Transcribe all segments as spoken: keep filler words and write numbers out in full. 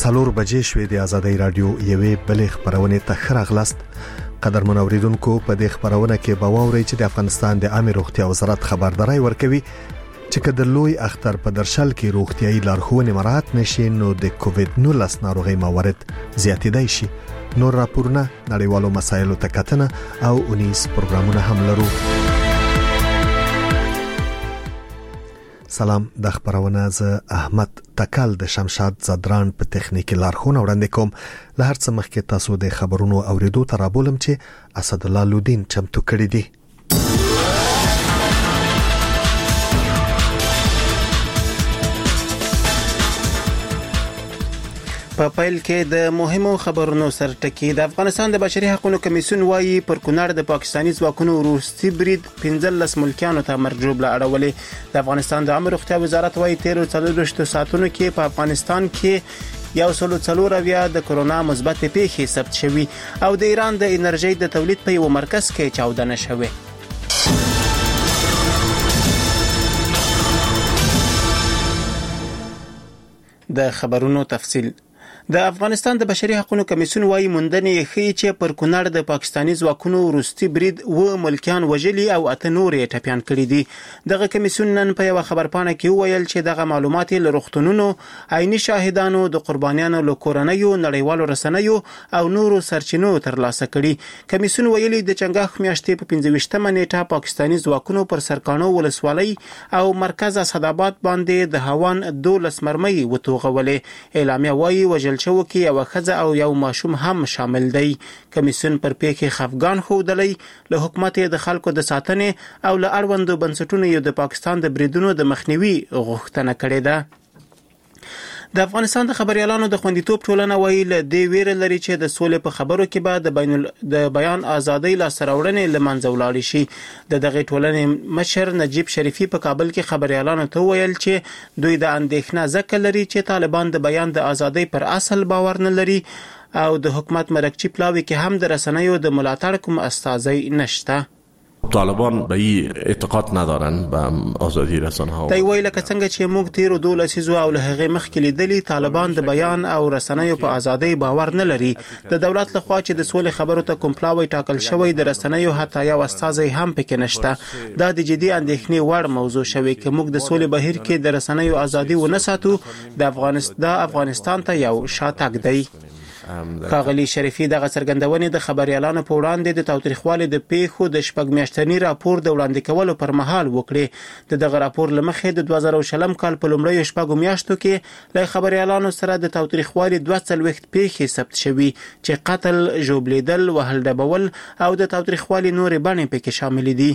څلور بجې شوې د آزادۍ رادیو یوې بلې خبرونه ته ښه راغلاست. قدرمن اوریدونکو، په دې خبرونه کې به واورئ چې د افغانستان د عامه روغتیا وزارت خبرداري ورکوي چې کله لوی اختر په درشل کې روغتيایي لارښوونې مراعات نشي نو د کووډ نولس ناروغي موارد زیاتېدای شي. نور راپورونه، نړیوالو مسایلو ته کتنه او اونیز پروګرامونه هم لرو. سلام، د خبرونه ز احمد تکل د شمشاد زدران په تخنیکی لارښوونه وړاندې کوم. له هر څه مخکې تاسو د خبرونو اوریدو ته رابولم چې اسد الله لودین چمتو کړی دی. په پیل کې د مهمو خبرونو سرټکی. د افغانستان د بشري حقوقو کمیسیون وایي پر کونړ د پاکستاني ځواکونو روسي برید پنځلس ملکیانو ته مرجوبله اړولې. د افغانستان د عامه روغتیا وزارت وایي تیر څلورویشت ساعتونو کې په افغانستان کې یو سل څلور اویا د کرونا مثبت پیښې ثبت شوي او د ایران د انرژي د تولید په یو مرکز کې چاودنه شوه. د خبرونو تفصیل. د افغانستان د بشري حقوقو کمیسیون وايي موندنې ښيي چې پر کونړ د پاکستاني ځواکونو روسي برید و ملکیان وجلي او اته نور یې ټپيان کړي دي. دغه کمیسیون نن په یو خبرپاڼه کې ویل چې دغه معلومات له روغتونونو، عیني شاهدانو، د قربانیانو له کورنیو، نړیوالو رسنیو او نورو سرچینو ترلاسه کړي. کمیسیون ویلي د چنګاښ میاشتې په پنځه ویشتمه نیټه پاکستاني ځواکونو پر سرکانو ولسوالۍ او مرکز اسداباد باندې د هوان دولس مرمۍ وتوغولې. اعلامیه وايي وجل شو کې یو خزه او یو ماشوم هم شامل دی. کمیسیون پر پیښې خفګان ښودلی، له حکومت د خلکو د ساتنې او له اړوندو بنسټونو یو د پاکستان د بریدونو د مخنیوي غوښتنه کړې ده. د افغانستان د خبريالانو د خوندیتوب ټولنه وایي له دې ویره لري چې د سولې په خبرو کې به د بین د بیان ازادۍ لاسته راوړنې له منځه ولاړ شي. د دغه ټولنې مشر نجیب شریفي په کابل کې خبريالانو ته ویل چې دوی د اندېښنه ځکه لري چې طالبان د بیان د ازادۍ پر اصل باور نه لري او د حکومت مرکچی پلاوي کې هم د رسنیو د ملاتړ کوم استازی نشته. طالبان به این اعتقاد ندارن به آزادی رسانه ها. دی ویل که څنګه چې موږ تیر دوله سیزو او له هغه مخکې لیدلي طالبان د بیان او رسنیو په ازادۍ باور نه لري. د دولت لخوا چې د سولې خبرو ته کوم پلاوی ټاکل شوی د رسنیو حتی یو استازی هم پکې نشته. دا د جدي اندېښنې وړ موضوع شوی چې موږ د سولې بهیر کې د رسنیو ازادي ونه ساتو د افغانستان د افغانستان ته یو شاتګ دی. ښاغلي شریفي دغه څرګندونې د خبريالانو په وړاندې د تاوتریخوالي د پیښو د شپږ میاشتني راپور د وړاندې کولو پر مهال وکړي. د دغه راپور لمخې د دوه زره شلم کال په لومړیو شپږو میاشتو کې له خبريالانو سره د تاوتریخوالي دوه څلوېښت پیښې ثبت شوي چې قتل، ژوبلیدل، وهل ډبول او د تاوتریخوالي نورې بڼې پکې شامل دي.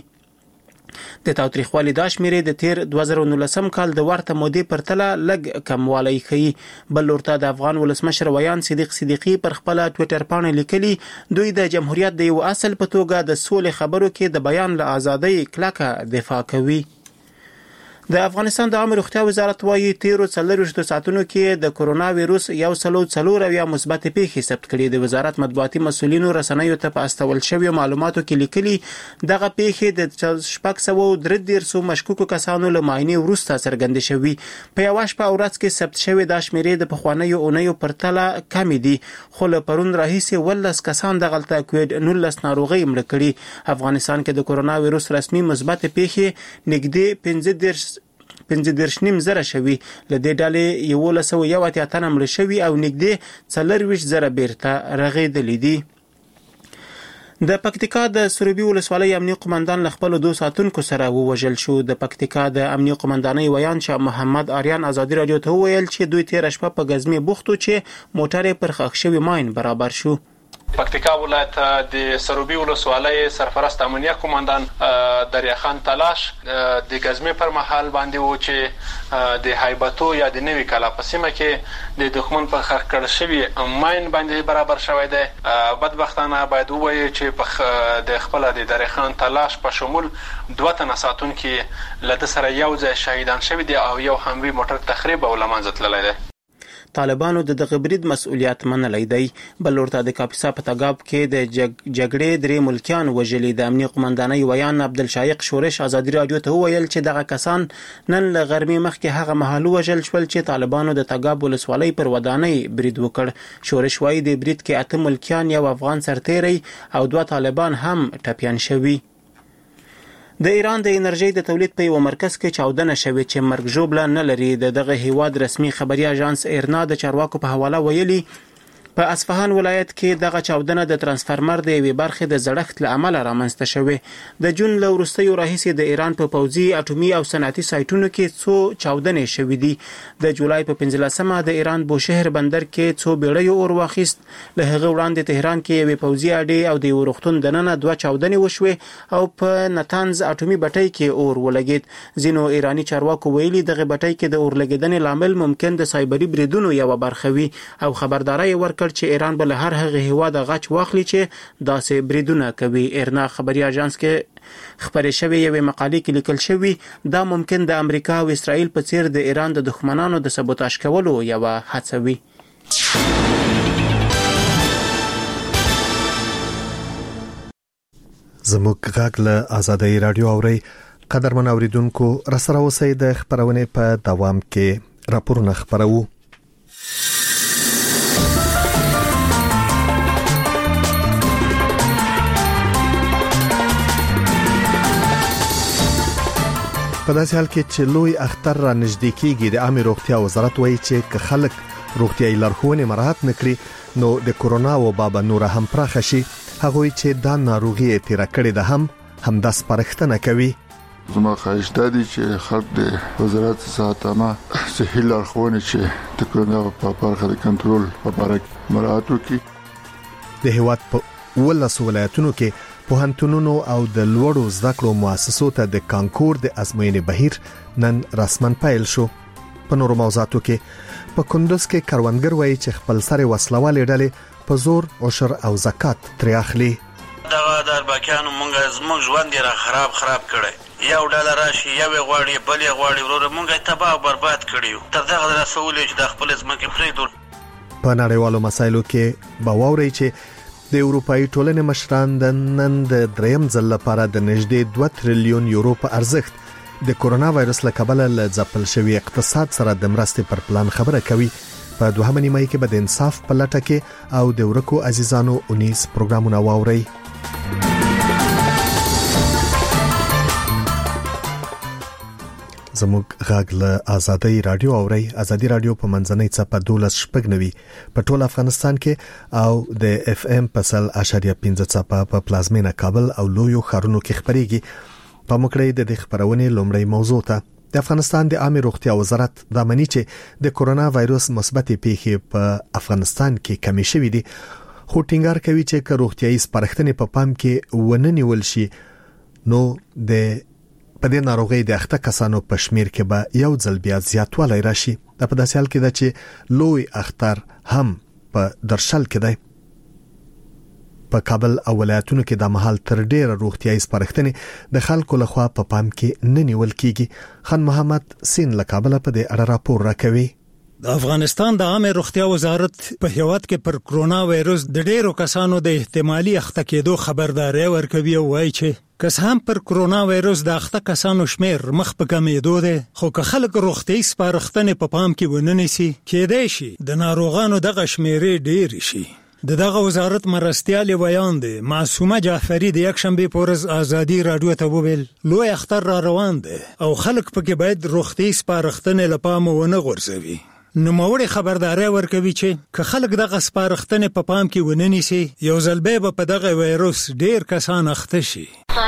د تاوتریخوالي دا شمیرې د تیر دوه زره نولسم کال د ورته مودې پر تله لږ کموالی ښیي. بل ورته د افغان ولسمشر ویان صدیق صدیقي پر خپل ټویټر باندې لیکلي دوی د جمهوریت د یو اصل په توګه د سولې خبرو کې د بیان له ازادۍ کلکه دفاع کوي. د افغانستان د عامه روغتیا وزارت وایي تیر څلورویشت ساعتونو کې د کرونا وایروس یو سل څلور اویا مثبت پیښې ثبت کړي. د وزارت مطبوعاتي مسؤلینو رسنیو ته په استول شوی معلوماتو کې لیکلي دغه پیښې د شپږ سوه درې دېرشو مشکوکو کسانو له معاینې وروسته څرګندې شوي. په یوه شپه او ورځ کې ثبت شوی دا شمیرې د پخوانیو اونیو پر تله کمې دي، خو له پرون راهیسې ولس کسان دغلته کووډ نولس ناروغي مړه کړي. افغانستان کې د کرونا وایروس رسمي مثبت پیښې نږدې پنځه دېرش پنځه دېرش نیم زره شوي. له دې ډلې یولس سوه یو اتیا تنه مړه شوي او نږدې څلورویشت زره بیرته رغېدلي دي. د پکتیکا د سروبي ولسوالۍ امنیه قومندان له خپلو دوه ساتونکو سره ووژل شو. د پکتیکا د امنیه قومندانۍ ویان شاه محمد آریان ازادي رادیو ته وویل چې دوی تیر شپه په غزمې بوختو چې موټر پر خښ شوی ماین برابر شو. پکتیکا ولایت د سروبي ولسوالۍ سرپرست امنیه قومندان دریاخان تلاش د غزمې پر مهال باندې و چې د هایبتو یا د نوي کلا په سیمه کې د دښمن په خښ کړل شوي ماین باندې برابر شوی دی. بدبختانه باید ووایو چې په د خپل د دریاخان تلاش په شمول دوه تنه ساتونکي له ده سره یو ځای شهیدان شوي دي او یو هم وی موټر تخریب او له منځه تللی دی. طالبانو د دغه برید مسؤلیت منلی دی. بل ورته د کاپیسا په تګاب کې د جګړې درې ملکیان وژلي. د امنیه قومندانۍ ویان عبدالشایق شورش ازادي راډیو ته وویل چې دغه کسان نن له غرمې مخکې هغه مهال وژل شول چې طالبانو د تګاب ولسوالۍ پر ودانۍ برید وکړ. شورش وایي د برید کې اته ملکیان، یو افغان سرتیری او دوه طالبان هم ټپیان شوي. د ایران د انرژي د تولید په یو مرکز کې چاودنه شوې چې مرګ ژوبله نه لري. د دغه هیواد رسمي خبري اژانس ایرنا د چارواکو په حواله ویلي په اصفهان ولایت کې دغه چاودنه د ترانسفارمر د یوې برخې د زړښت له امله رامنځته شوې. د جون له وروستیو راهیسې د ایران په پوځي، اټومي او صنعتي سایټونو کې څو چاودنې شوې دي. د جولای په پنځلسمه د ایران بوشهر بندر کې څو بیړیو اور واخیست. له هغه وړاندې تهران کې یوې پوځي اډې او د یو روغتون دننه دوه چاودنې وشوې او په نتانز اټومي بټۍ کې اور ولګید. ځینو ایراني چارواکو ویلي دغه بټۍ کې د اور لګیدنې لامل ممکن د سایبري بریدونو یوه برخه وي او خبرداری ورکړ چې ایران به له هر هغه هیواد غچ واخلي چې داسې بریدونه کوي. ایرنا خبري اژانس کې خبرې شوې یوې مقالې کې لیکل شوي دا ممکن د امریکا او اسرائیل په څیر د ایران د دښمنانو د سبوتاژ کولو یوه هڅه وي. زموږ غږ له آزادۍ راډیو اورئ. قدرمن اوریدونکو، راسره اوسئ. د خبرونې په دوام کې راپورونه خبرو. په داسې حال کې چې لوی اختر را نږدې کېږي، د عامه روغتیا وزارت وایي چې که خلک روغتیايي لارښوونې مراعات نکړي نو د کورونا وبا به نور هم پراخه شي. هغوی چې دا ناروغي تیر کړې ده هم همدا سپارښتنه کوي. زما خواهش ده چې خلک د وزارت صحت عامه صحي لارښوونې چې د کورونا په برخه د کنټرول په اړه مراعات وکړي. د هیواد په ولس ولایتونو کې پوهنتونونو او د لوړو زده کړو مؤسسو ته د کانکور د ازموینې بهیر نن رسمن پیل شو. په نورو موضوعاتو کې په کندوز کې کاروانګر وایي چې خپل سره وسلوالې ډلې په زور عشر او زکات ترې اخلي. دغه درباکیانو مونږ زموږ ژوند را خراب خراب کړي. یو ډله راشي یو غواړي بل غواړي ورور مونږه تباہ او برباد کړیو. تر دغه رسول چې د خپل ځمکې پریدول. په نړیوالو مسایلو کې باوري چې د اروپאי ټولنې مشران د نن د دریم ځل لپاره د نږدې دوه تریلیون یورو په ارزښت د کورونا وایرس له کبله له ځپل شوي اقتصاد سره د مرستې پر پلان خبره کوي. په دوهمه نیمه کې به د انصاف په لټه کې او د ورکو عزیزانو اونیس پروګرامونه واوري. زموږ غږ له آزادۍ راډیو اوري. آزادۍ راډیو په منځنۍ څپه دولس شپږ نوي په ټول افغانستان کې او د اف ام په سل اشاریه پنځه څپه په پلازمینه کابل او لویو ښارونو کې خبريږي. په مکړې د خبرونې لومړی موضوع ته د افغانستان د عامه روغتیا وزارت دا مني چې د کورونا وایرس مثبت پیښې په افغانستان کې کمی شوې دي، خو ټینګار کوي چې که روغتیايي سپارښتنې په پام کې ونه نیول شي نو د په دې ناروغي د اخته کسانو په شمیر کې به یو ځل بیا زیاتوالی راشي. دا په داسې حال کې ده چې لوی اختر هم په درشل کې دی. په کابل او ولایتونو کې د مهال تر ډیره روغتیايي سپارښتنې د خلکو لخوا په پام کې نه نیول کیږي. خان محمد سین له کابل په دې اړه راپور راکوي. د افغانستان د عامه روغتیا وزارت په هیواد کې پر کرونا وایرس د ډیرو کسانو د احتمالي اخته کېدو خبرداري ورکوي او وایي چې کس هم پر کرونا وایرس د اخته کسانو شمیر مخ په کمیدو ده، خو که خلک روغتیايي سپارښتنې په پام کې ونه نیسي کېدای شي د ناروغانو دغه شمیرې ډیر شي. د دغه وزارت مرستیال ویان دی معصومه جعفری د یک شنبه په ورځ آزادي راډیو ته وویل لوی اختر را روان دی او خلک پکې باید روغتیايي سپارښتنې له پامه ونه غورځوي. نوموړي خبرداري ورکوي چې که خلک دغه سپارښتنې په پام کې ونه نیسي یو ځل به په دغه وایرس ډیر کسان اخته شي.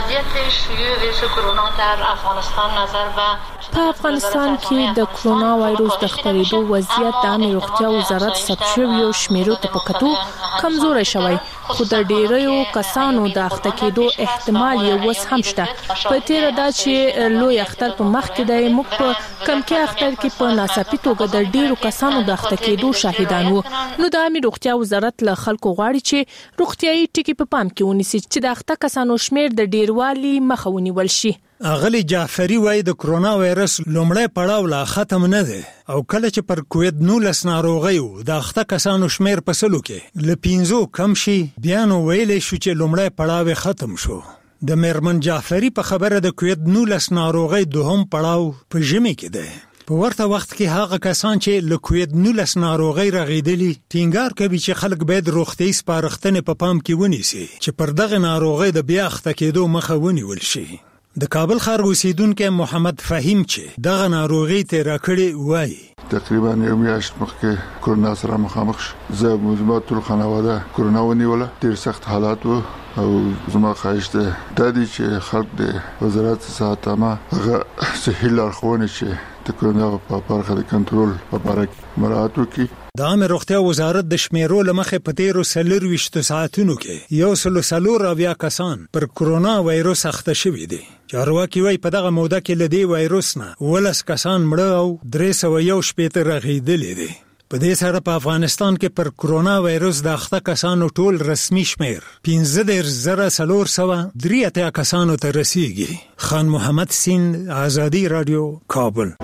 په افغانستان کې د کرونا وایرس د خپرېدو وضعیت د عامه روغتیا وزارت ثبت شویو شمیرو ته په کتو کمزوري شوی، خو د ډیرو کسانو د اخته کېدو احتمال یو وس هم شته. په تیر دا چې لوی اختر په مخ کې د موږ په کم کې اختر کې په ناڅاپي توګه د ډیرو کسانو د اخته کېدو شاهدان وو. نو د عامه روغتیا وزارت له خلکو غواړي چې روغتیايي ټکي په پام کې ونیسي چې د اخته کسانو شمیر د ډیروالي مخه ونیول شي. اغلی جعفری وای د کرونا وایرس لومړی پړاو لا ختم نه دی او کله چې پر کووید نولس ناروغي و د اخته کسانو شمیر په سلو کې ل پنځو کم شي بیا نو ویلې شو چې لومړی پړاو ختم شو. د میرمن جعفری په خبره د کووید نولس ناروغي دوهم پړاو په ژمي کې دی. په ورته وخت کې هغه کسان چې له کووید نولس ناروغي رغیدلی ټینګار کوي چې خلک باید روغتي سپارښتنې په پام کې ونیسي چې پر دغه ناروغي د بیا اخته کېدو مخه ونیول شي. د کابل ښار اوسیدونکو محمد فهیم چې دغه ناروغي تیر کړي وای تقریبا یو میاشت مخکې کرونا سره مخامخ زه مزما ټول خانواده کرونا ونیوله ډیر سخت حالات وو او زما خواهش ده د دې چې خلک د وزارت صحت عامه هغه صحي لارښوونې چې د کرونا په برخه د کنټرول په اړه مراعات وکړي. د عامه روغتیا وزارت د شمیرو لمخې په تیرو څلورویشت ساعتونو کې یو سل څلور اویا کسان پر کرونا وایرس اخته شوي دي. چارواکي وايي په دغه موده کې له دې وایرس نه ولس کسان مړه او درې سوه یو شپېته رغېدلي دي. په دې سره په افغانستان کې پر کرونا وایرس د اخته کسانو ټول رسمي شمیر پنځه دېرش زره څلور سوه درې اتیا کسانو ته رسیږي. خان محمد سین، آزادی رادیو، کابل.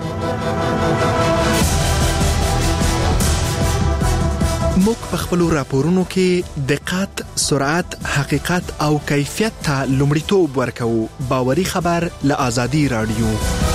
موږ په خپل راپورونو کې دقت، سرعت، حقیقت او کیفیت ته لومړیتوب ورکوو. باوري خبر له آزادی رادیو.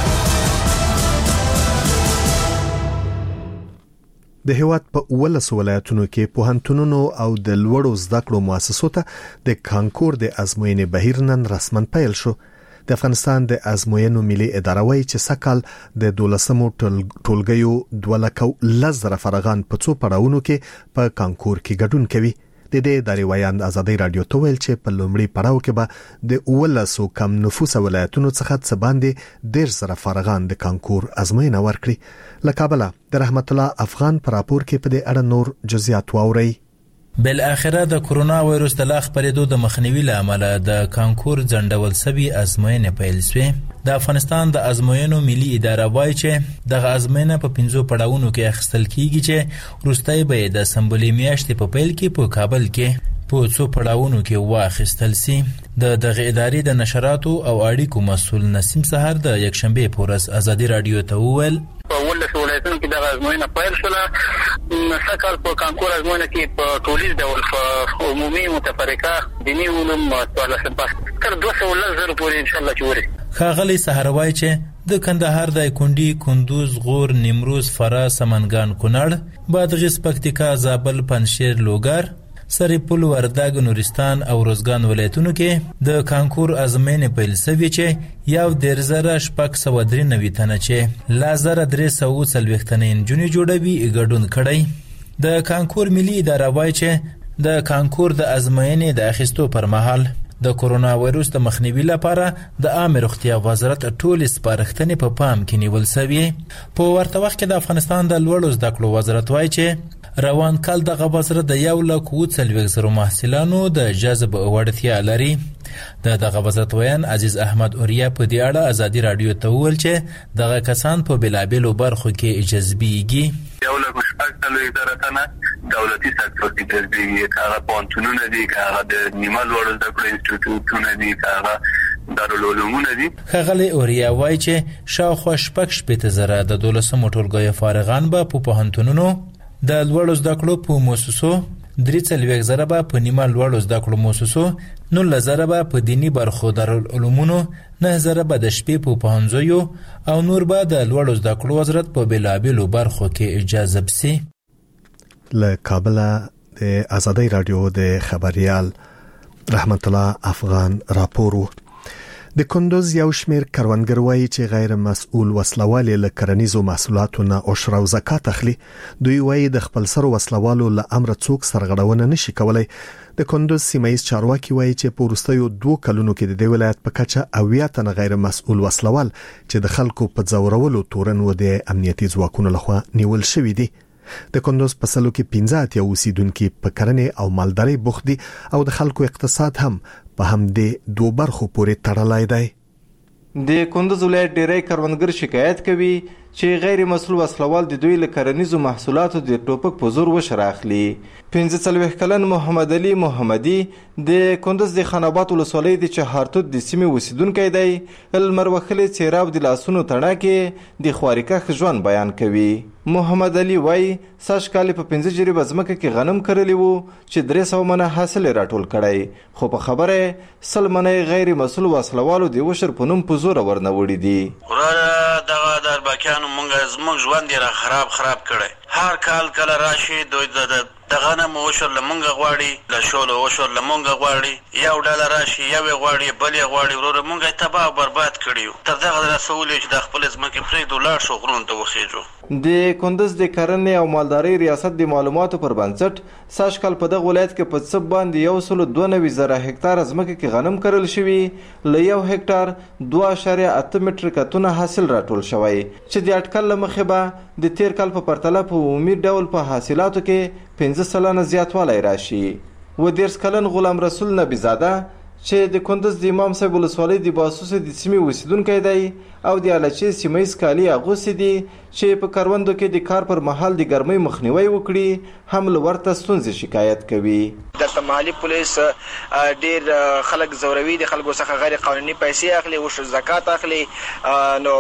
د هیواد په ولس ولایتونو کې پوهنتونونو او د لوړو زده کړو مؤسسو ته د کانکور د ازموینې بهیر نن رسمن پیل شو. د افغانستان د ازموینو ملي اداره وايي چې سکهال د دولسمو ټولګیو دوه لکه لس زره فرغان په څو پړاوونو کې په کانکور کې ګډون کوي. د دې ادارې ویاند آزادی رادیو ته ویل چې په لومړي پړاو کې به د ولسو کم نفوس ولایتونو څخه څه باندې ډېر زره فرغان د کانکور ازموینه ورکړي. له کابل د رحمت الله افغان پر راپور کې په دې اړه نور جزئیات واورئ. بل اخره د کرونا وایرس د لاخ پرېدو د مخنیوي لامل د کانکور ځنډول سوي ازموینې پیل شوې. د افغانستان د ازموینو ملي اداره وایي چې دغه ازموینه په پنځو پړاوونو کې اخیستل کیږي چې وروستۍ به د سمبولي میاشتې په پیل کې په کابل کې په څو پړاوونو کې واخیستل سي. د دغه ادارې د نشراتو او اړیکو مسؤل نسیم سحر د یکشنبه په ورځ آزادی رادیو ته وویل په ولس ولایتونو کې دغه ازموینه پیل شوه. سکهال په کانکور ازموینه کې په ټولیز ډول په عمومي متفرقه دیني علوم څوارلسم پاس تر دوه سوه لس زره پورې ان شاء الله چې ورسي. ښاغلی سحر وایي چې د کندهار د کونډي، کندوز، غور، نیمروز، فراه، سمنګان، کونړ، بادغیس، پکتیکا، زابل، پنجشیر، لوګر، سرپل، وردګ، نورستان او روزګان ولایتونو کې د کانکور ازموینې پیل شوې چې یو دېرش زره شپږ سوه درې نوي تنه چې لس زره درې سوه څلوېښت تنې نجونې جوړوي ګډون کړی. د کانکور ملي اداره وایي چې د کانکور د ازموینې د اخیستو پر مهال د کرونا وایرس د مخنیوي لپاره د عامه روغتیا وزارت ټولې سپارښتنې په پام کې نیول شوې. په ورته وخت کې د افغانستان د لوړو زده کړو وزارت وایي چې روان کال دغه وزارت د یو لک اووه څلوېښت زرو محصلانو د جذب وړتیا لري. د دغه وزارت ویان عزیز احمد اوریا په دې اړه آزادی رادیو ته وویل چې دغه کسان په بېلابېلو برخو کې جذبېږي. یو لک شپږ څلوېښت زره تنه دولتي سکتور کې جذبېږي، که هغه پوهنتونونه دي، که هغه د نیمه لوړو زده کړو انسټیټیوټونه دي، که هغه دارالعلومونه دي. ښاغلی اوریا وایي چې شاوخوا شپږ شپېته زره د دولسمو ټولګیو فارغان به په پوهنتونونو، د لوړو زده کړو په مؤسسو، درې څلوېښت زره به په نیمه لوړو زده کړو مؤسسو، نولس زره به په دیني برخو دارالعلومونو، نه زره به د شپې په پوهنځیو او نور به د لوړو زده کړو وزارت په بېلابېلو برخو کې جذب سي. له کابل د آزادی رادیو د خبريال رحمت الله افغان راپورو. د کندوز یو شمیر کروندګر وایي چې غیر مسؤل وسلوالې له کرنیزو محصولاتو نه عشر او زکات اخلي. دوی وایي د خپل سر وسلوالو له امر څوک سرغړونه نشي کولای. د کندوز سیمایي چارواکي وایي چې په وروستیو دوه کلونو کې د دې ولایت په کچه اویا تنه غیر مسؤل وسلوال چې د خلکو په ځورولو تورن و د امنیتي ځواکونو لخوا نیول شوی دي. د کندوز په سلو کې پنځه اتیا اوسیدونکي په کرنې او مالدارۍ بوخت دي او د خلکو اقتصاد هم په همدې دوه برخو پورې تړلی دی. د کندوز ولایت ډیری کروندګر شکایت کوي چې غیر مسؤل وسلوال د دوی له کرنیزو محصولاتو د ټوپک په زور وشر اخلي. پنځه څلوېښت کلن محمد علي محمدي د کندوز د خان آباد ولسوالۍ د چهارتوت د سیمې اوسیدونکی دی. لمر وهلې څېره او د لاسونو تڼاکې د خوارکښ ژوند بیان کوي. محمد علي وایي سږ کال په پنځه جریبه ځمکه کې غنم کرلی وو چې درې سوه منه حاصل یې راټول کړی، خو په خبره سل منه غیر مسؤل وسلوالو د وشر په نوم په زوره ورنه وړي دي. وروره دغه د اربکیانو مونږ زموږ ژوند یې را خراب خراب کړی. هر کال کله راشي دوی د د غنم وشر له مونږ غواړي، له شولو وشر له مونږ غواړي، یو ډله راشي یو یې غواړي بل یې غواړي. وروره مونږ یې تباه او برباد کړي یو، تر دغه رسولي چې د خپلې ځمکې پرېږدو لاړ شو غرونو ته وخیږو. د کندوز د کرنې او مالدارۍ ریاست د معلوماتو پر بنسټ سږ کال په دغه ولایت کې په څه باندې یو سلو دوه نوي زره هکتاره ځمکه کې غنم کرل شوي، له یو هکتار دوه اعشاریه اته مټریکه تونه حاصل راټول شوی چې د اټکل له مخې به د تیر کال په پرتله په عمومي ډول په حاصلاتو کې پنځه سلنه زیاتوالی راشي. و دیرش کلن غلام رسول نبیزاده چې د کندوز د امام صاحب ولسوالۍ د باسوسه د سیمې اوسیدونکی دی او د الچې سیمه ییز کالي اغوستي دي چې په کروندو کې د کار پر مهال د ګرمۍ مخنیوی وکړي، هم له ورته ستونزې شکایت کوي. دلته مالي پولیس ډیر خلک زوروي، د خلکو څخه غیر قانوني پیسې اخلي، وشر زکات اخلي. نو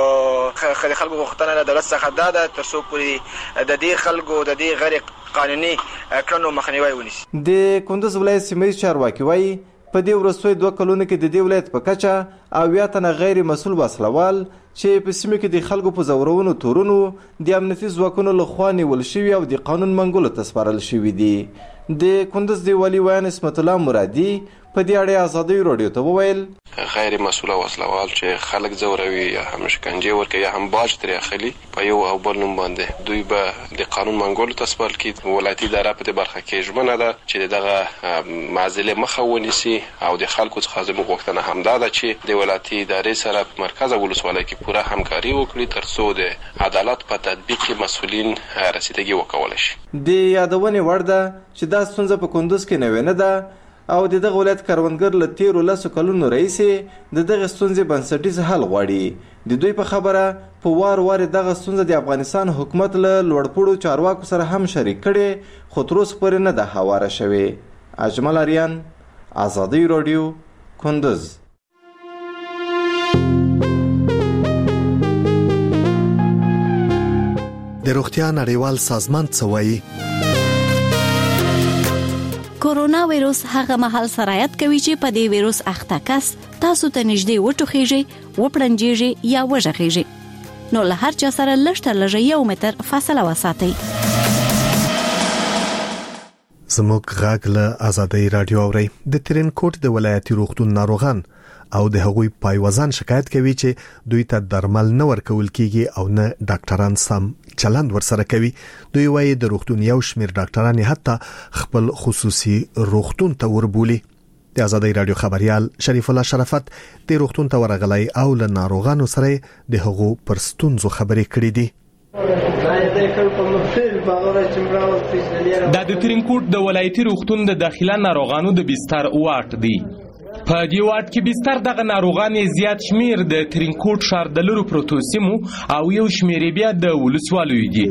د خلکو غوښتنه له دولت څخه دا ده تر څو پورې د دې خلکو د دې غیر قانوني کړنو مخنیوی ونیسي. د کندوز ولایت سیمه ییز چارواکي وایي په دې وروستیو دوه کلونو کې د دې ولایت په کچه اویا تنه غیر مسؤل وسلوال چې په سیمه کې د خلکو په زورونو تورونو د امنیتي ځواکونو لخوا نیول شوي او د قانون منګولو ته سپارل شوي دي. د کندوز د والي ویان اسمت الله مرادي په دې اړه ازادي راډیو ته وویل غیر مسؤله وسلوال چې خلک زوروي یا هم شکنجه ورکوي یا هم باج ترې اخلي په یو او بل نوم باندې دوی به د قانون منګولو ته سپارل کړي. ولایتي اداره په دې برخه کې ژمنه ده چې دغه معضلې مخه ونیسي او د خلکو څخه زموږ غوښتنه همدا ده چې د ولایتي ادارې سره په مرکز ولسوالۍ کې پوره همکاري وکړي تر څو د عدالت په تطبیق کې مسؤلین رسیدګي وکولی شي. د یادونې وړ ده چې دا ستونزه په کندوز کې نوې نه ده او د دغه ولایت کروندګر له تیرو لسو کلونو راهیسې د دغه ستونزې بنسټیز حل غواړي. د دوی په خبره په وار وار دغه ستونزه د افغانستان حکومت له لوړپوړو چارواکو سره هم شریک کړي، خو تر اوسه پورې نه ده هواره شوې. اجمل اریان، ازادي راډیو، کندوز. د روغتیا نړیوال سازمان څه وایي؟ کورونا وایروس هغه مهال سرایت کوي چې په دې وایروس اخته کس تاسو ته نږدې وټوخیږي، وپړنجیږي یا وژغیږي. نو له هر چا سره لږ تر لږه یو متر فاصله وساتئ. زموږ غږ له ازادي راډیو اوري. د ترینکوټ د ولایتي روغتون ناروغان او د هغوی پایوازان شکایت کوي چې دوی ته درمل نه ورکول کیږي او نه ډاکټران سم چلند ورسره کوي. دوی وايي د روغتون یو شمیر ډاکټران حتی خپل خصوصي روغتون ته وربولي. د ازادي راډیو خبريال شریف الله شرافت د روغتون ته ورغلی او له ناروغانو سره د هغو پر ستونزو خبرې کړې دي. دا د ترینکوټ د ولایتي روغتون د داخله ناروغانو د بستر واټ دی. په دې واټ کې بستر دغه ناروغان زیات شمیر د ترینکوټ ښار د لورو پروتو سیمو او یو شمیر بیا د ولسوالیو دي.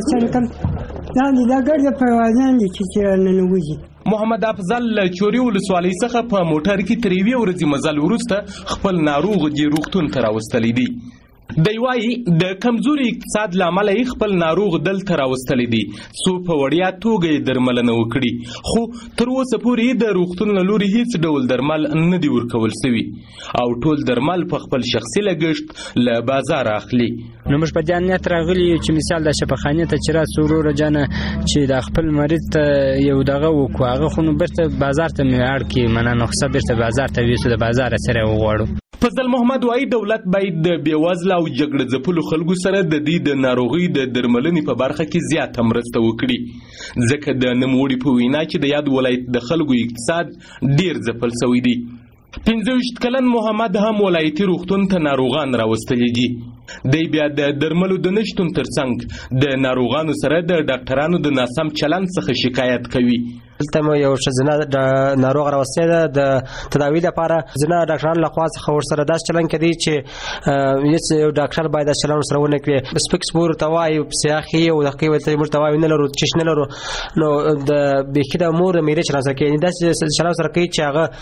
محمد افضل له چوري ولسوالۍ څخه په موټر کې تر یوې ورځې مزل وروسته خپل ناروغ د روغتون ته راوستلی دی. دی وايي د کمزوري اقتصاد لامل یې خپل ناروغ دلته راوستلی دی څو په وړیا توګه یې درملنه وکړي، خو تر اوسه پورې د روغتون له لوري هیڅ ډول درمل نه دي ورکول شوي او ټول درمل په خپل شخصي لګښت له بازار اخلي. نو موږ په دې نیت راغلي چې مثال د شفاخانې ته چې راسو وروره جانه چې د خپل مریض ته یو دغه وکړو، هغه خو نو بیرته بازار ته مې اړ کړي، منه نسخه بیرته بازار ته ویسو، د بازار سره وغواړو. فضل محمد وايي دولت باید د بیوزله او جګړه ځپلو خلکو سره د دې د ناروغۍ د درملنې په برخه کې زیاته مرسته وکړي، ځکه د نوموړي په وینا چې د یاد ولایت د خلکو اقتصاد ډیر ځپل شوی دی. پنځه ویشت کلن محمد هم ولایتي روغتون ته ناروغان راوستلي دي. دی بیا د درملو د نشتون ترڅنګ د ناروغانو سره د ډاکټرانو د ناسم چلند څخه شکایت کوي. دلته مو یو ښځینه ناروغ راوستې ده د تداوي لپاره. ځینې ډاکټرانو لخوا څخه ورسره داسې چلند کوي چې هېڅ یو ډاکټر باید داسې چلند ورسره ونه کړي. سپک سپور ورته وایي پسې اخلي او دقیقې ورته موږ ته وایي نه لرو چش نه لرو، نو د بیخي د مور د معدې چلند سره کوي، داسې چلند سره کوي چې هغه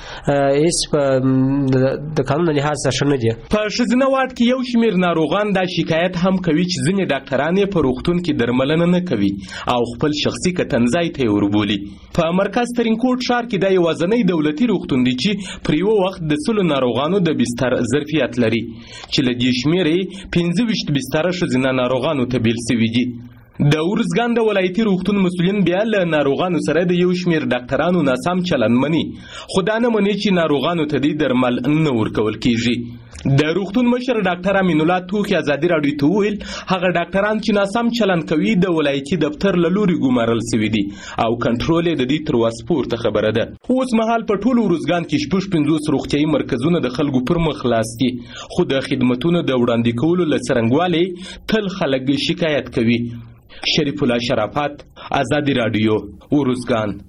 هېڅ د قانون له لحاظ څخه ښه نه دي. په ښځینه واټ کې یو شمېر ناروغان دا شکایت هم کوي چې ځینې ډاکټران یې په روغتون کې درملنه نه کوي او خپل شخصي کتنځای ته یې وربولي. په مرکز ترینکوټ ښار کې دا یوازینی دولتي روغتون دی چې پر یوه وخت د سلو ناروغانو د بستر ظرفیت لري، چې له دې شمېره یې پنځه ویشت بستره ښځینه ناروغانو ته بیل سوي دي. د ارزګان د ولایتي روغتون مسؤلین بیا له ناروغانو سره د یو شمېر ډاکټرانو ناسم چلند مني، خو دا نه مني چې ناروغانو ته دې درمل نه ورکول کېږي. د روغتون مشر ډاکټر امین الله توخي ازادي راډیو ته وویل هغه ډاکټران چې ناسم چلند کوي د ولایتي دفتر له لوري ګمارل سوي دي او کنټرول یې د دې تر وس پورته خبره ده. اوس مهال په ټول ارزګان کې شپږ پنځوس روغتیایي مرکزونه د خلکو پر مخ خلاص دي، خو د خدمتونو د وړاندې کولو له څرنګوالي تل خلک شکایت کوي. شریف الله شرافت، ازادي راډیو، ارزګان.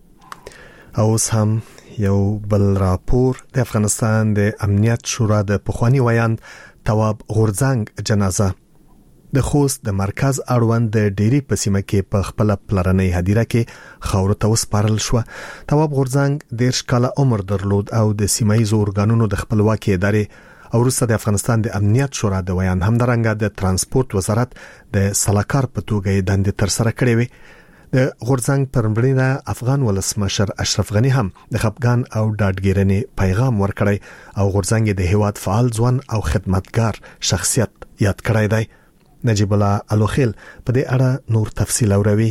اوس هم یو بل راپور د افغانستان د امنیت شورا د پخوانی ویاند تواب غورځنګ جنازه د خوست د مرکز اړوند د ډيري په سیمه کې په خپل پلرنۍ هدیره کې خاور ته وسپارل شو. تواب غورځنګ دیرش کاله عمر درلود او د سیمایي ارګانونو د خپلواکۍ ادارې او وروسته د افغانستان د امنیت شورا د ویاند همدارنګه د ترانسپورت وزارت د سلاکار په توګه یې دندې تر سره کړې وي. د غورځنګ پر مړینه افغان ولسمشر اشرف غنی هم د خپګان او ډاډګیرنې پیغام ورکړی او غورځنګ د هیواد فعال ځوان او خدمتګار شخصیت یاد کړی دی. نجیب الله الوخیل په دې اړه نور تفصیل اوروي.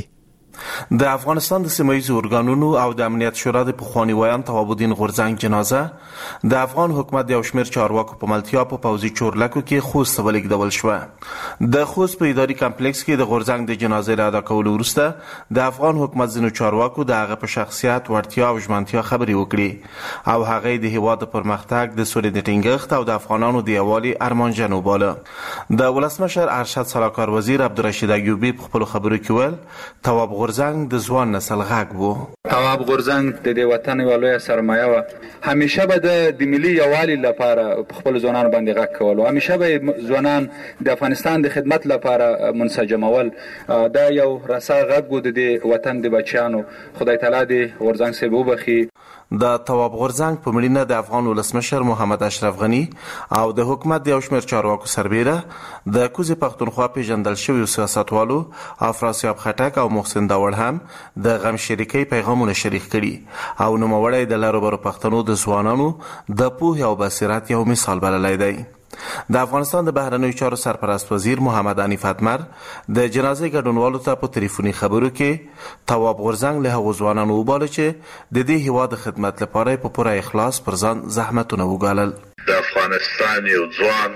د افغانستان د سیمایي ارګانونو او د امنیت شورا د پخوانی ویاند تواب الدین غورځنګ جنازه د افغان حکومت د یو شمېر چارواکو په ملتیا په پوځي چورلکو کې خوست ته ولېږدول شوه. د خوست په اداري کمپلیکس کې د غورځنګ د جنازې له ادا کولو وروسته د افغان حکومت ځینو چارواکو د هغه په شخصیت، وړتیا او ژمنتیا خبرې وکړي او هغه د هیواد د پرمختګ، د سولې د ټینګښت او د افغانانو د یووالي ارمانجن وباله. د ولسمشر ارشد سلاکار وزیر عبدالرشید ایوبی په خپلو خبرو کې ویل تواب غورځنګ د ځوان نسل غږ وو. تواب غورځنګ د دې وطن یوه لویه سرمایه وه. همیشه به د ملي یووالي لپاره په خپلو ځوانانو باندې غږ کول او همیشه به ځوانان د افغانستان د خدمت لپاره منسجمول. دا یو رسا غږ و د دې وطن د بچیانو. خدای تعالی دې غورځنګ صاحب وبخي. د تواب غورځنګ په مړینه د افغان ولسمشر محمد اشرف غنی او د حکومت د یو شمېر چارواکو سربیره د کوزې پښتونخوا پیژندل شویو سیاستوالو افراسیاب خټک او محسن داوړ هم د غم شریکۍ پیغامونه شریک کړي او نوموړی د لارو برو پښتنو د ځوانانو د پوهې او بصیرت یو مثال بللی دی. د افغانستان د بهرنیو چارو سرپرست وزیر محمد حنیف اتمر د جنازې ګډونوالو ته په تلیفوني خبرو کې تواب غورځنګ له هغو ځوانانو وباله چې د دې هیواد د خدمت لپاره په پوره اخلاص پر ځان زحمتونه وګالل. د افغانستان یو ځوان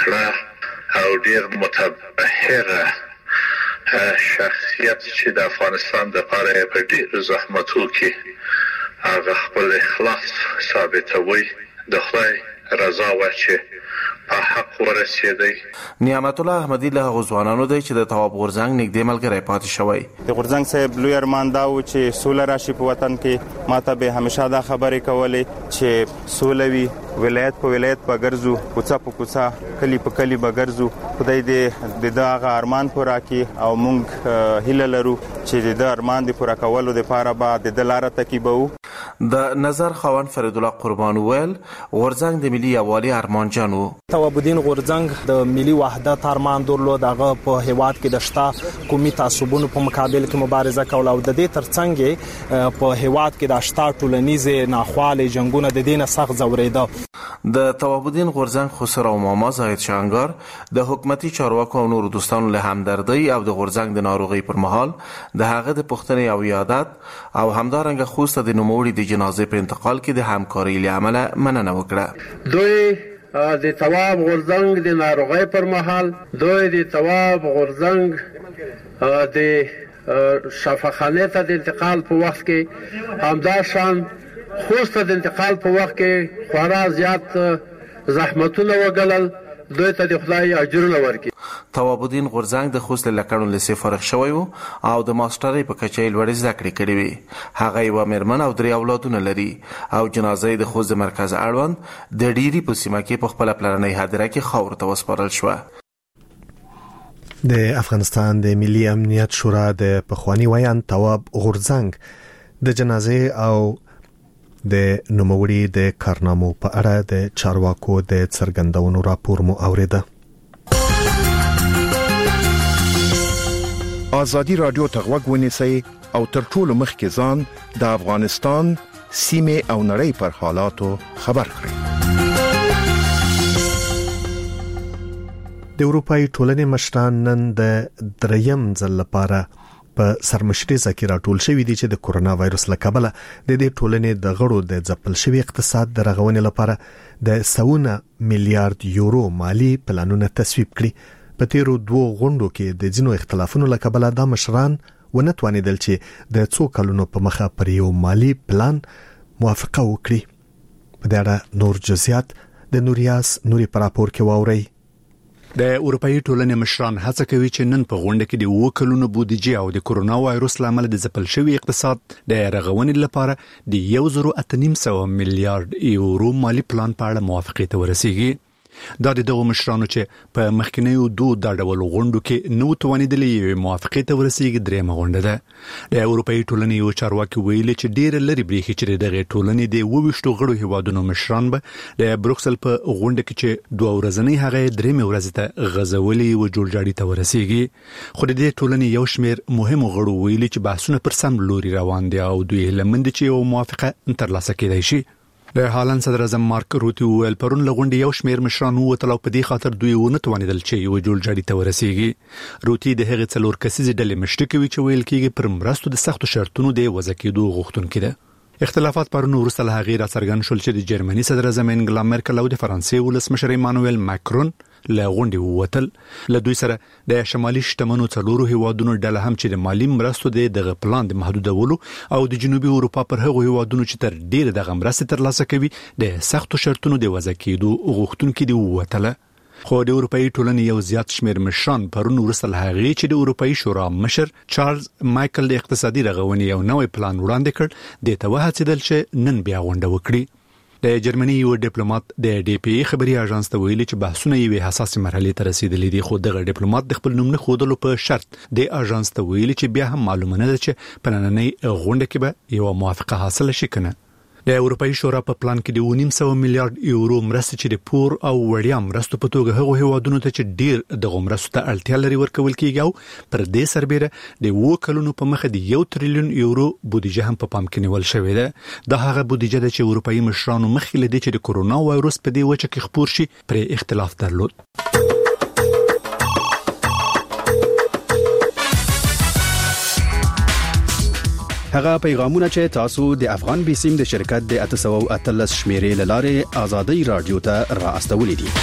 تکړه او ډیر متبحره شخصیت چې د افغانستان لپاره په ډیر زحمتو کې هغه خپل اخلاص ثابتوي. د خدای رضا و چې په حق ورسېدی. نعمت الله احمدي له هغو ځوانانو دی چې د تواب غورځنګ نږدې ملګری پاتې شوی. د غورځنګ صاحب لوی ارمان دا و چې سوله راشي په وطن کې. ما ته به همیشه دا خبرې کولې چې سوله وي، ولایت په ولایت به ګرځو، کوڅه په کوڅه، کلی په کلی به ګرځو. خدای دې د دغه ارمان پوره کړي او موږ هیله لرو چې د ارمان د پوره کولو لپاره به د ده لاره تعقیبوو. د نظر خاوند فرید الله قربان ویل غورځنګ د ملي یووالي ارمانجن و. تواب الدین غورځنګ د ملي وحدت ارمان درلود. هغه په هیواد کې د شته قومي تعصبونو په مقابل کې مبارزه کوله او د دې ترڅنګ په هیواد کې د شته ټولنیزې ناخوالې جنگونه د دې نه سخت ځورېده. د تواب الدین غورځنګ خسرو ماما زاهد شانګار د حکومتي چارواکو او نورو دوستانو له همدردۍ او د غورځنګ د ناروغۍ پر مهال د هغه د پوښتنې او یادت او همدارنګه خوست د نوموړي د جنازې په انتقال کې د همکارۍ له امله مننه وکړه. دوی د تواب غورځنګ د ناروغۍ پر مهال دوی د تواب غورځنګ د شفاخانه ته د انتقال په وخت کې همدا شان خوست د انتقال په وخت کې خورا زیات زحمتونه وګالل. دوی ته د خدای اجرونه ورکړي. تواب الدین غورځنګ د خوست لکړو لیسې فارغ شوی او د ماسترۍ په کچې لوړې زده کړې کړې وي. هغه یو مېرمن او درې اولادونه لري او جنازه د خوست مرکز اړوند د ډيري په سیمه کې په خپل پلانې هدیره کې خاور ته وسپارل شو. د افغانستان د ملي امنیت شورا د پخوانی ویان تواب غورځنګ د جنازې او د نوموړي د کارنامو په اړه د چارواکو د څرګندونو راپور مو اوریده. ازادي رادیو ته غوږ ونیسئ او تر ټولو مخکې ځان د افغانستان سیمه او نړۍ پر حالاتو خبر کړئ. د اروپאי ټولنې مشران نن د دریم ځل لپاره په سرمشريزه کې راټول شوي دي چې د کورونا وایروس له کبله د دې ټولنې د غړو د ځپل شوي اقتصاد د رغونې لپاره د سونه میلیارډ یورو مالی پلانونه تصویب کړي. په تیرو دوه غونډو کې د ځینو اختلافونو له کبله د مشران ونه توانیدل چې د څو کلونو په مخه پر یو مالی پلان موافقه وکړي. په دې اړه نور جزئیات د نوریاس نوري پر راپور کې واوري. د اروپאי ټولنې مشران هڅه کوي چې نن په غونډه کې د وکلونو بودیجه او د کورونا وایروس لامل د ځپل شوی اقتصاد د رغونې لپاره د یو زرو اتنیم سوه میلیارډ یورو مالی پلان په اړه موافقه ته ورسیږي. دا د دغه مشرانو چې په مخکینیو دوه د ډول غونډو کې نو توانیدلې موافقه ته ورسیږي درېمه غونډه ده. د اروپאי ټولنې یو چارواکي ویلي چې ډېر لري بریخي چې دغه ټولنې د ووښتو غړو هیوادونو مشران به د بروکسل په غونډه کې چې دوه ورځې هغه درېمه ورځ ته غزولي او جوړجاړي ته ورسیږي. خو د دې ټولنې یو شمېر مهم غړو ویلي چې بحثونه پر سم لوري روان دي او دوی لمند چې یو موافقه ترلاسه کېدای شي. د هالند صدر اعظم مارک روتی ویل پرون لغونډي یو شمېر مشران ووتل او په دې خاطر دوی ونه توانیدل چې یو جوړجاړي ته ورسیږي. روتی د هغې څلور کسیزې ډلې مشري کوي چې ویل کېږي پر مرستو د سختو شرطونو د وضع کېدو غوښتونکې ده. اختلافات پرون وروسته له هغې راڅرګند شول چې د جرمني صدر اعظم انګلا مرکل او د فرانسې ولسمشر ایمانوئل ماکرون له غونډې ووتل. له دوی سره د شمالي شتمنو څلورو هیوادونو ډله هم چې د مالی مرستو د دغه پلان د محدودولو او د جنوبي اروپا پر هغو هیوادونو چې تر ډیره دغه مرستې ترلاسه کوي د سختو شرطونو د وضع کېدو غوښتونکي دي ووتله. خو د اروپאי ټولنې یو زیات شمېر مشران پرون وروسته له هغې چې د اروپאי شورا مشر چارلز مایکل د اقتصادي رغونې یو نوی پلان وړاندې کړ دې ته وهڅېدل چې نن بیا غونډه وکړي. د جرمني یو ډیپلوماټ د ډي پی ای خبري اژانس ته ویلي چې بحثونه یې حساسه مرحله ته رسیدلي دي. خو دغه ډیپلوماټ د خپل نوم نه ښودلو په شرط د اژانس ته ویلي چې بیا هم معلومه نه ده چې په نننۍ غونډه کې به یو موافقه حاصله شي کنه. د اروپאי شورا په پلان کې د نیم سوه میلیارډ یورو مرستې چې د پور او وړیا مرستو په توګه هغو هیوادونو ته چې ډیر دغه مرستو ته اړتیا لري ورکول کیږي او پر دې سربېره د وو کلونو په مخه د یو تریلیون یورو بودیجه هم په پام کې نیول شوې ده. دا هغه بودیجه ده چې اروپאי مشرانو مخکې له دې چې د کورونا وایروس په دې وجه کې خپور شي پرې اختلاف درلود. هغه پیغامونه چې تاسو د افغان بیسیم د شرکت د اته سوه اتلس شمیرې لاره ازادي رادیو ته را استولې دي.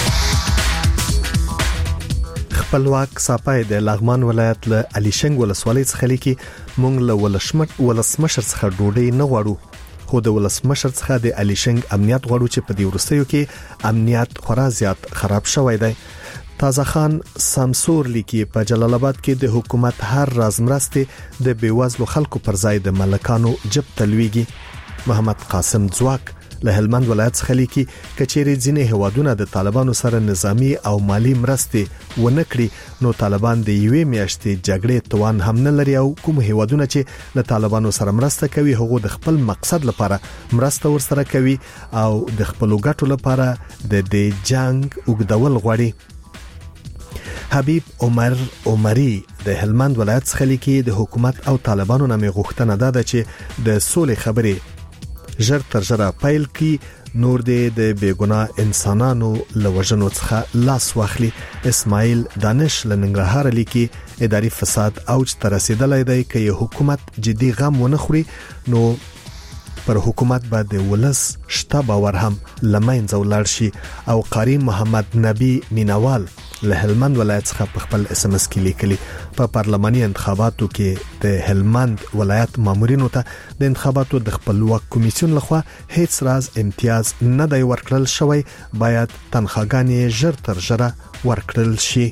خپلواک صاپای د لغمان ولایت له علیشنګ ولسوالۍ څخه لیکي مونږ له ولشمت ولسمشر څخه ډوډۍ نه غواړو خو د ولسمشر څخه د علیشنګ امنیت غواړو چې په دې ورستیو کې امنیت خورا زیات خراب شوی دی. تازه خان سامسور لیکي په جلال آباد کې د حکومت هر راز مرستې د بیوزلو خلکو پر ځای د ملکانو جب تلويږي. محمد قاسم ځواک له هلمند ولایت څخه لیکي کچېری ځینې هوادونه د طالبانو سره نظامی او مالی مرستې ونکړي نو طالبان د یوې میاشتې جګړې توان هم نه لري او کوم هوادونه چې له طالبانو سره مرسته کوي هغه د خپل مقصد لپاره مرسته ورسره کوي او د خپل ګټو لپاره د دې جنگ وګدول غواړي. حبیب عمر عمری د هلمند ولایت څخه لیکي د حکومت او طالبانو نامې غوښتنه ده چې د سولې خبرې ژر تر ژره پیل کړي نور د بیګناه انسانانو لوژنو څخه لاس واخلي. اسماعیل دانش لننګرهار لیکي اداري فساد اوج ته رسیدلی دی که حکومت جدي غم ونه خوري نو پر حکومت به د ولس شته باور هم لمنځه ولاړ شي او قاری محمد نبی مینوال له هلمند ولایت څخه په خپل اس ام اس کې لیکلي په پارلماني انتخاباتو کې د هلمند ولایت مامورینو ته د انتخاباتو د خپلواک کمیسیون لخوا هیڅ راز امتیاز نه دی ورکړل شوی باید تنخواګانې ژر تر ژره ورکړل شي.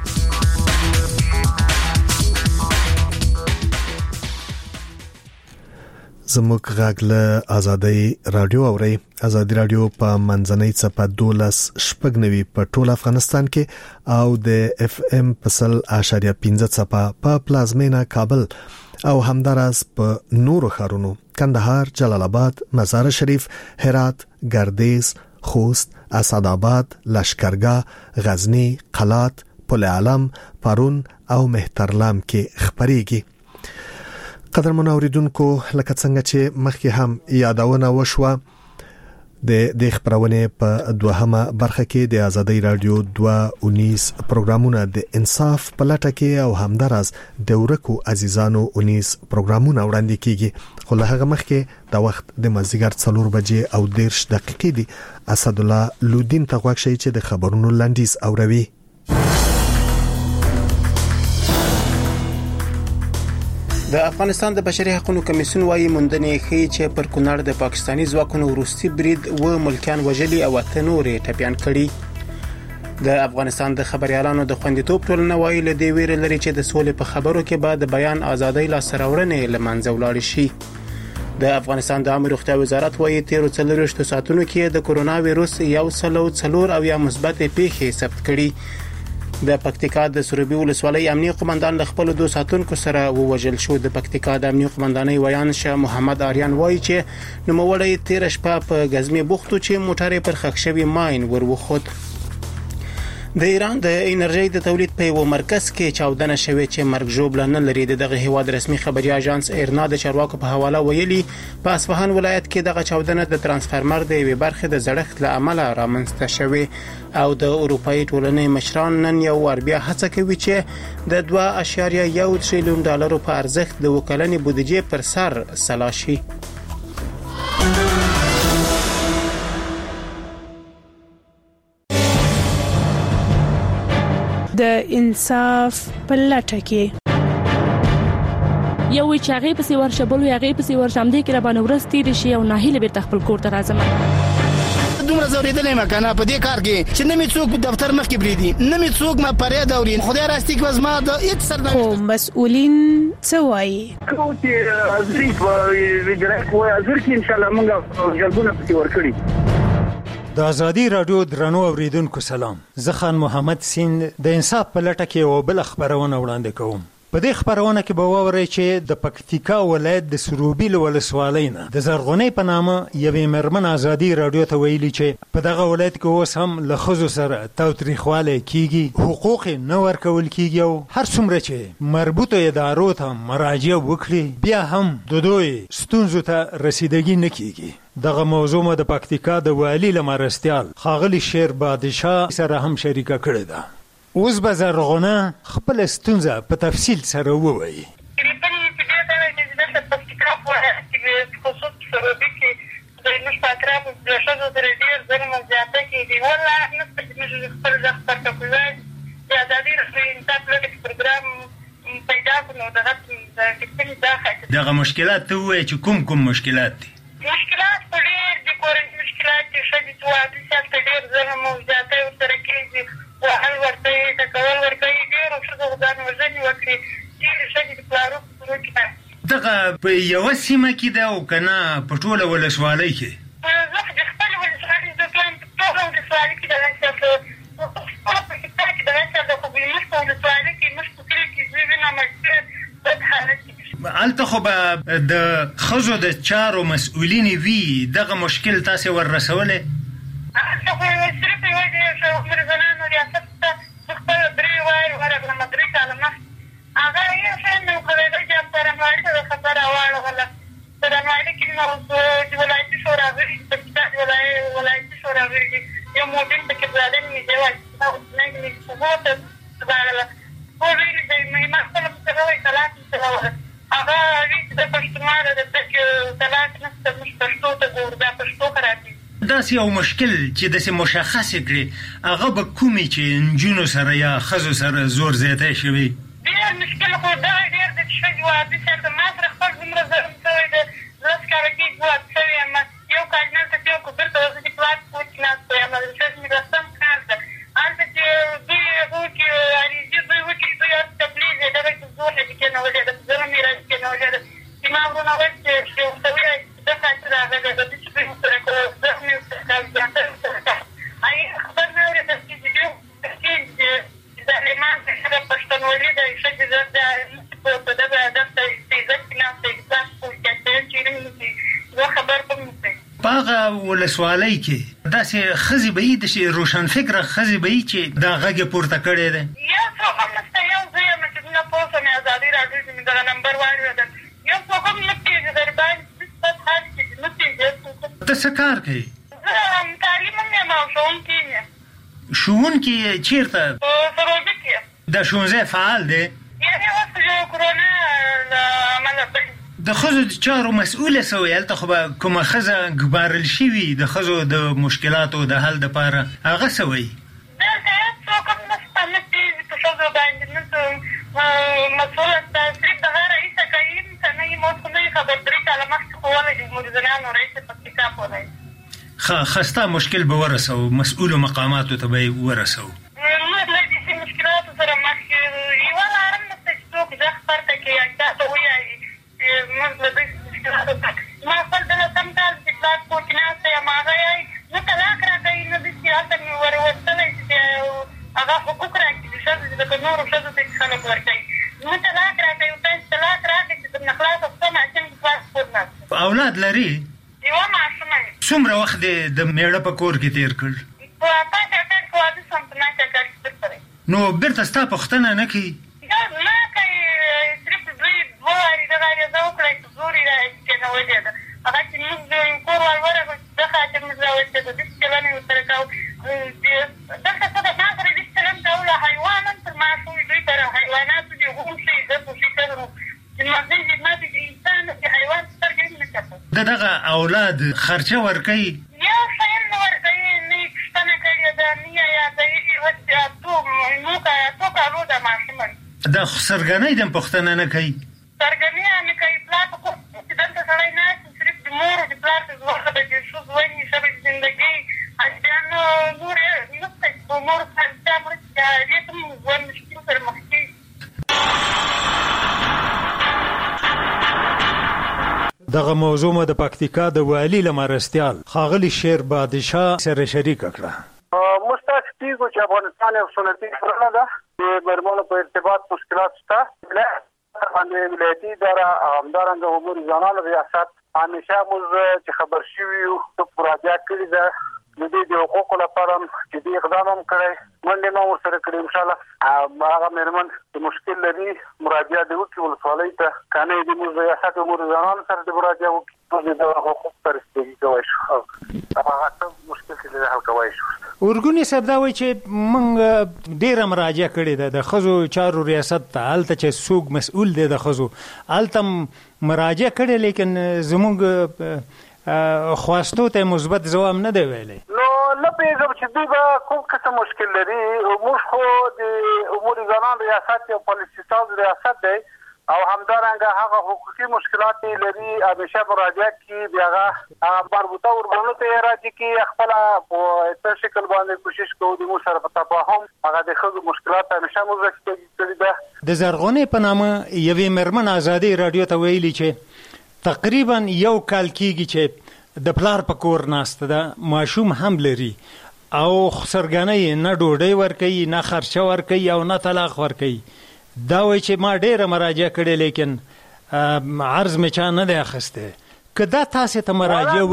زموږ غږ له آزادۍ رادیو اوري. آزادۍ رادیو په منځنۍ څپه دولس شپږ نوي په ټول افغانستان کې او د اف ام پسل اشاریه پنځه څپه په پلازمینا کابل او همدارس په نورو ښارونو کندهار، جلال آباد، مزار شریف، هرات، گردیز، خوست، اسداباد، لشکرګاه، غزنی، قلات، پل علم، پرون او مهترلام کې خبريږي. قدرمن اوریدونکو لکه څنګه چې مخکې هم یادونه وشوه د د خبرونه په دوهمه برخه کې د آزادۍ رادیو دوه اونیس پروګرامونه د انصاف په لټه کې او همدارس د ورکو عزیزانو اونیس پروګرامونه وړاندې کیږي. خو له هغه مخکې د وخت د مازیګر څلور بجې او دیرش دقیقې دي. اسد الله لودین ته غوښ شي چې د خبرونو لنډیز اوروي. د افغانستان د بشري حقوقو کمیسیون وايي موندنې ښيي چې پر کونړ د پاکستاني ځواکونو وروستي برید و ملکیان وژلي او اته نورې ټپيان کړي. د افغانستان د خبريالانو د خوندیتوب ټولنه وايي له دې ویره لري چې د سولې په خبرو کې به د بیان ازادۍ لاسته راوړنې لمنځه ولاړ شي. د افغانستان د عامه روغتیا وزارت وايي تیر څلورويشت ساعتونو کې د کورونا وایروس یو سلو څلور او یا مثبت پیښې ثبت کړي. د پکتیکا د سروبي ولسوالۍ امنیه قومندان له خپل دوه ساتونکو سره ووژل شو. د پکتیکا د امنیه قومندانۍ ویان شه محمد آریان وایي چې نوموړی تیر شپه په غزمي بوختو چې موټر پر خښ شوی ماين ور وخت. د ایران د انرژي د تولید په یو مرکز کې چاودنه شوې چې مرګ ژوبله نه لري. دغه هیواد رسمي خبري اژانس ایرنا د چارواکو په حواله ویلي په اصفهان ولایت کې دغه چاودنه د ترانسفارمر د یوې برخې د زړښت له امله رامنځته شوې او د اروپאי ټولنې مشران نن یو ور بیا هڅه کوي چې د دوه اشاریه یو تریلیون ډالرو په ارزښت د وکلنې بودیجې پر سر سلا شي. د انصاف په لټه کې یو چې هغه پسې ورشبل یو هغه پسې ورشم دي کې را باندې ورستې شي او ناهیله بیرته خپل کور ته راځم. دومره زوریدلې مکنه په دې کار کې چې نه می څوک دفتر مخ کې بریدي نه می څوک ما پرې دوري خدای راستي کې وزما د هیڅ سر خو مسؤلین څه وایي کوم چې ازري وګړي کوی ازر کې ان شاء الله موږ جلبونه پکې ورکړي. د آزادۍ رادیو درنو اوریدونکو سلام. زه خان محمد سیند د انصاف په لټه کې او بل خبرونه وړاندې کوم. په دې خبرونه کې به ووري چې د پکتیکا ولایت د سروبي ولسوالۍ نه د زرغونې په نامه یوې مرمن آزادۍ رادیو ته ویلي چې په دغه ولایت کې اوس هم له ښځو سره تاوتریخوالی کیږي، حقوق نه ورکول کیږي او هر څومره چې مربوطو ادارو ته مراجعه وکړي بیا هم د دوی ستونزو ته رسیدګي نه کیږي. دغه موضوع مو د پکتیکا د والی لمرستیال خاغلی شیر بادشاه سره هم شریکه کړې ده. اوس به زرغونه خپل ستونزه په تفصیل سره ووایي. دغه مشکلات ته وایي چې کوم کوم مشکلات دي؟ مشکلات په ډېر دي، کورني مشکلات دي، ښځې چې واده شي هلته ډېر ظلم او زیاتی ورسره کېږي، وهل ورته یې ټکول ورته یې ډېرو ښځو ځان وژنې وکړې، ډېرې ښځې د پلارو په کورو کې دغه په یوه سیمه کې ده او که نه په ټوله ولسوالۍ کې؟ زه د خپلې ولسوالۍ زه کلم په ټوله ولسوالۍ کې دغه شی په پکتیکا کې دغه شی ده، خو زموږ په ولسوالۍ کې زموږ په کلي کې زه وینم ډېر بد حالت کې. هلته خو به د ښځو د چارو مسؤلینې وي، دغه مشکل تاسې ور رسولی؟ هلته خو صرف یوازې د عمر زنانو ریاست ته زه خپله درې وارې ورغلم، درې کاله مخکې هغه یو شی مې وکړی چې څارنوالي ته د خبره واړوله. څارنوالي کې مې اوس ولایتي شورا غړي دي، پکتیکا ولایتي شورا غړي دي، یو موبیل پکې ظالم مې دی واچولی، اوسنۍ مې سبو ته ژباړله، ټول ویلي دی ما خپله پسې وایي طلاق مې سره هغه وی د پښتونوالو د تک طلاق نشته موږ پښتو ته ګورو دا پښتو خرابي داسې یو مشکل چې داسې مشخص کړي هغه به کومې چې نجونو سره یا ښځو سره زور زیاتی شوي ډېر مشکل خو دا ډېر د ښځې واده چې ما سره خپل دومره ظلم شوی دی لس کاله کېږي واده شوی یم یو کال دلته تېر کړو بېرته زه چې پلار کور کې ناسته یم د ښځې مې رسم کار ده هلته چې دوی وکړي عریضې دوی وکړي دوی هر تبلیغ یې دغه کې زور یې کېنولی ده ظلم یې را کېنولی ده چې ما ورونه ویل چې یو سوی ده خاطر راغلی ده دوی چې دوی ورسره کړو زخم یې ورسره کړ زیانته یې ورسره کړ خبر نه اورېدل چې د ظالمان څخه پښتونولي د ښځې د په دغه هدف ته عزت کې ناسته احساس کوي چې چېرې زه خبر به مې کوي په هغه ولسوالۍ کې داسې ښځې به وي داسې روښانفکره ښځې به وي چې دا غږ یې پورته کړی دی یو څوک هم نشته یو زه یم چې نه پوه شوم ازادي راډیو چې مې دغه نمبر واورېدل یو څوک هم نه پېژني درباندې څه حال کې نه پېژني ته څه کار کوې زه تعلیم هم یم او ښوونکې یم ښوونکي یې چېرته په سروبي کې دا ښوونځی فعال دی یعنې اوس د کرونا له امله بند د ښځو د چارو مسؤله سوی هلته خو به کومه ښځه ګمارل شوي د ښځو د مشکلاتو د حل دپاره هغه څه وایي دلته هېڅ څوک هم نشته نه پېژني په ښځو باندې نه مسؤله شته صرف دغه رئیسه کوي که نه یم اوس خو نه یې خبر درې کاله مخکې خو ولی د مریضانو رئیس پکتیکا پولی ښه خسته مشکل به ورسوو مسؤلو مقاماتو ته به یې ورسوو موږ له داسې مشکلاتو سره مخ یو یوه لاره هم نشته چې څوک غږ پورته کړي یا چا ته ووایي موږ له داسې مشکلاتو سره ما خپل د لسم کال چې پلار کور کې ناسته یم هغه یایي نه طلاق را کوي نه داسې هلته مې ور وستلی چې هغه حقوق را کړي د ښځو چې لکه نورو ښځو ته چې خلک ورکوي نه طلاق را کوي ورته چې طلاق را کړي چې درنه خلاصه شوه ماشوم د پلار کور ناسته اولاد لري یوه ماشومه یم څومره وخت دې د میړه په کور کې تېر کړ په اته چاکر کې واده شوم په نهه چاکر کې بېرته دی نو بېرته ستا پوښتنه نه کوي نه کوي صرف دوی دوه وارې دغه عریضه وکړه چې زور یې را کېنولې ده هغه چې موږ د کور وال ورغلو چې ده خاطر موږ راوستېدو داسې چلن یې ورسره کوو دلته څه ده ما سره داسې چلن کولو حیوان هم تر ما شوي دوی تر حیواناتو دي غوم شي ده پوښي کړو چې مغزي خدمت د انسان د حیوان سترګې هم نه کتل د دغه اولاد خرچه ورکوي یو شی هم نه ورکوي نه یې پوښتنه کړې ده نه یې یادوي اوس اتو موږ اتو کالو ده ماشومه د سرګنۍ دم پوښتنه نه کوي سرګنۍ یې نه کوي پلار په کور چې دلته سړی ناست صرف د مور د پلار ته ځوخه ده چې ښه ژوند ښه به زندګۍ اجان نور یې نشته چې په مور چا مړه چې هغې ته هم ژوند مشکل سره مخ کېږي دغه موضوع مو د پکتیکا د والي له مرستیال ښاغلي شیر بادشاه سره شریکه کړه موږ تاسو کېږو چې افغانستان یو سنتي ټولنه ده د مېرمنو په ارتباط مشکلات شته باندې ولایتي اداره همدارنګه امور ځوانانو ریاست همیشه موږ چې خبر شوي یو مراجعه کړې ده د دې د حقوقو لپاره جدي اقدام هم کړی منډې هم ورسره کړې انشاءالله هغه مېرمن چې مشکل لري مراجعه دې وکړي ولسوالۍ ته که نه یې د موږ ریاست امور ځوانانو سره د مراجعه وکړي موږ د حقوق ته رسېدګي کولی شو هغه څه مشکل چې دی حل کولی شو ورګونی صاحب دا وایي چې موږ ډېره مراجعه کړې ده د ښځو چارو ریاست ته هلته چې څوک مسؤل دی د ښځو هلته مراجعه کړې لیکن زموږ خواستو ته مثبت جواب نه دی ویلی نو نه پوهېږم چې دوی به کوم قسم مشکل لري موږ خو د امور ځوانان ریاست یو پالیسي ساز ریاست دی او همدارنګه هغه حقوقي مشکلات لري همیشه مراجعه کړي بیا هغه مربوطه ارګانونو ته یې راجع کړي خپله په څه شکل باندې کوشش کوو د موږ سره په تفاهم هغه د ښځو مشکلات همیشه موږ رسېدګي کړي ده د زرغونې په نامه یوې مېرمن ازادي راډیو ته ویلي چې تقریبا یو کال کېږي چې د پلار په کور ناسته ده ماشوم هم لري او سرګنۍ نه ډوډۍ ورکوي نه خرچه ورکوي او نه طلاق ورکوي دا وایي چې ما ډېره مراجعه کړې لیکن عرض مې چا نه دی اخیستی که دا تاسې ته مراجعه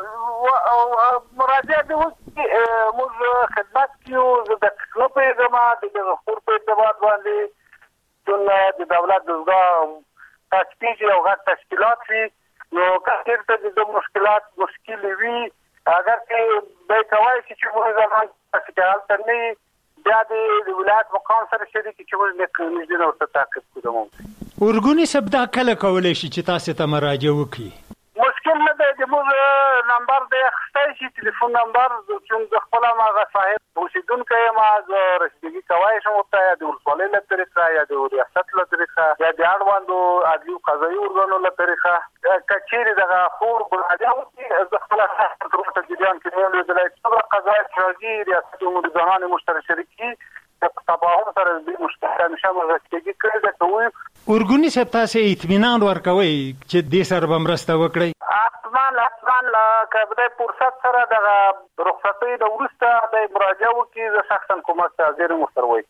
وکړي مراجعه دې وکړي موږ خدمت کیو زه دقیق نه پوهېږم د دغه خور په ارتباط باندې چون د دولت دستګاه تشکیل او غټ تشکیلات وي نو که چېرته د مشکلات مشکلې وي اگر چې دی کولی شي چې موږ زمان چې هلته نه وي بیا د ولایت مقام سره شریک چې موږ نږدې نه ورته تعقیب کړو. ورګونی صاحب دا کله کولای شي چې تاسو ته مراجعه وکړي؟ مشکل نه دی، زموږ نمبر دی اخیستی شي، ټلیفون نمبر چې زه خپله هماغه صاحب اوسېدونکی یم، زه رسیدګي کولی شم ورته، یا د ولسوالۍ له طریقه یا د ریاست له طریقه یا د اړوندو عدلي قضایي ارګانو له طریقه. که چېرې دغه خور مراجعه وکړي، زه خپله تر اوسه جریان کې نه یم لیدلی چې څومره قضایت چې راځي ریاست جمهوري ځوانان یې موږ سره شریک کړي، په تفاهم سره دې موږ همیشه موږ رسیدګي کړې ده کوو. ورګونی صاحب تاسو اطمینان ورکوئ چې دې سره به مرسته وکړئ؟ حتمان حتمان که د فرصت سره دغه رخصتۍ نه وروسته د مراجعه وکړي، زه شخصا کومک ته حاضر یم ورسره وایي.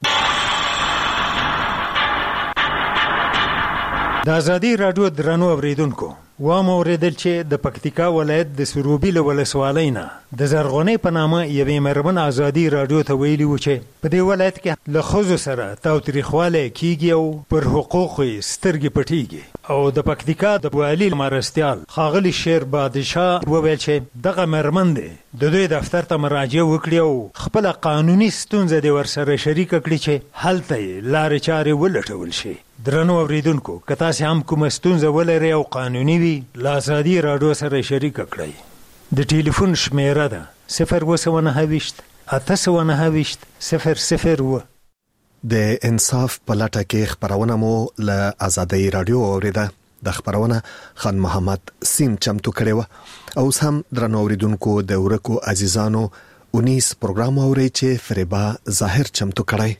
د ازادي راډیو درنو اوریدونکو، وام اوریدل چې د پکتیکا ولایت د سروبي له ولسوالۍ نه د زرغونې په نامه یوې مېرمن ازادي راډیو ته ویلي و چې په دې ولایت کې له ښځو سره تاوتریخوالی کیږي او پر حقوقو یې سترګې پټېږي. او د پکتیکا د والي مرستیال ښاغلي شیر بادشاه وویل چې دغه مېرمن دی د دوی دفتر ته مراجعه وکړي او خپله قانوني ستونزه دې ورسره شریکه کړي چې هلته یې لارې چارې ولټول شي. درنو اوریدونکو، که تاسو هم کومه ستونزه ولرئ او قانوني وي، له ازادي راډیو سره شریکه کړئ. د ټلیفون شمیره ده صفر اووه سوه نهه ویشت اته سوه نهه ویشت صفر صفر اووه. د انصاف په لټه کې خبرونه مو له ازادي راډیو اوریده. د خبرونه خان محمد سیم چمتو کړي و. او هم درنو اوریدونکو، د ورکو عزیزانو اونیس پروګرام اوري چې فریبا ظاهر چمتو کړي.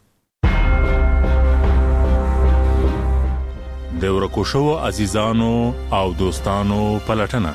د ورکو شو عزیزانو او دوستانو پلټنه.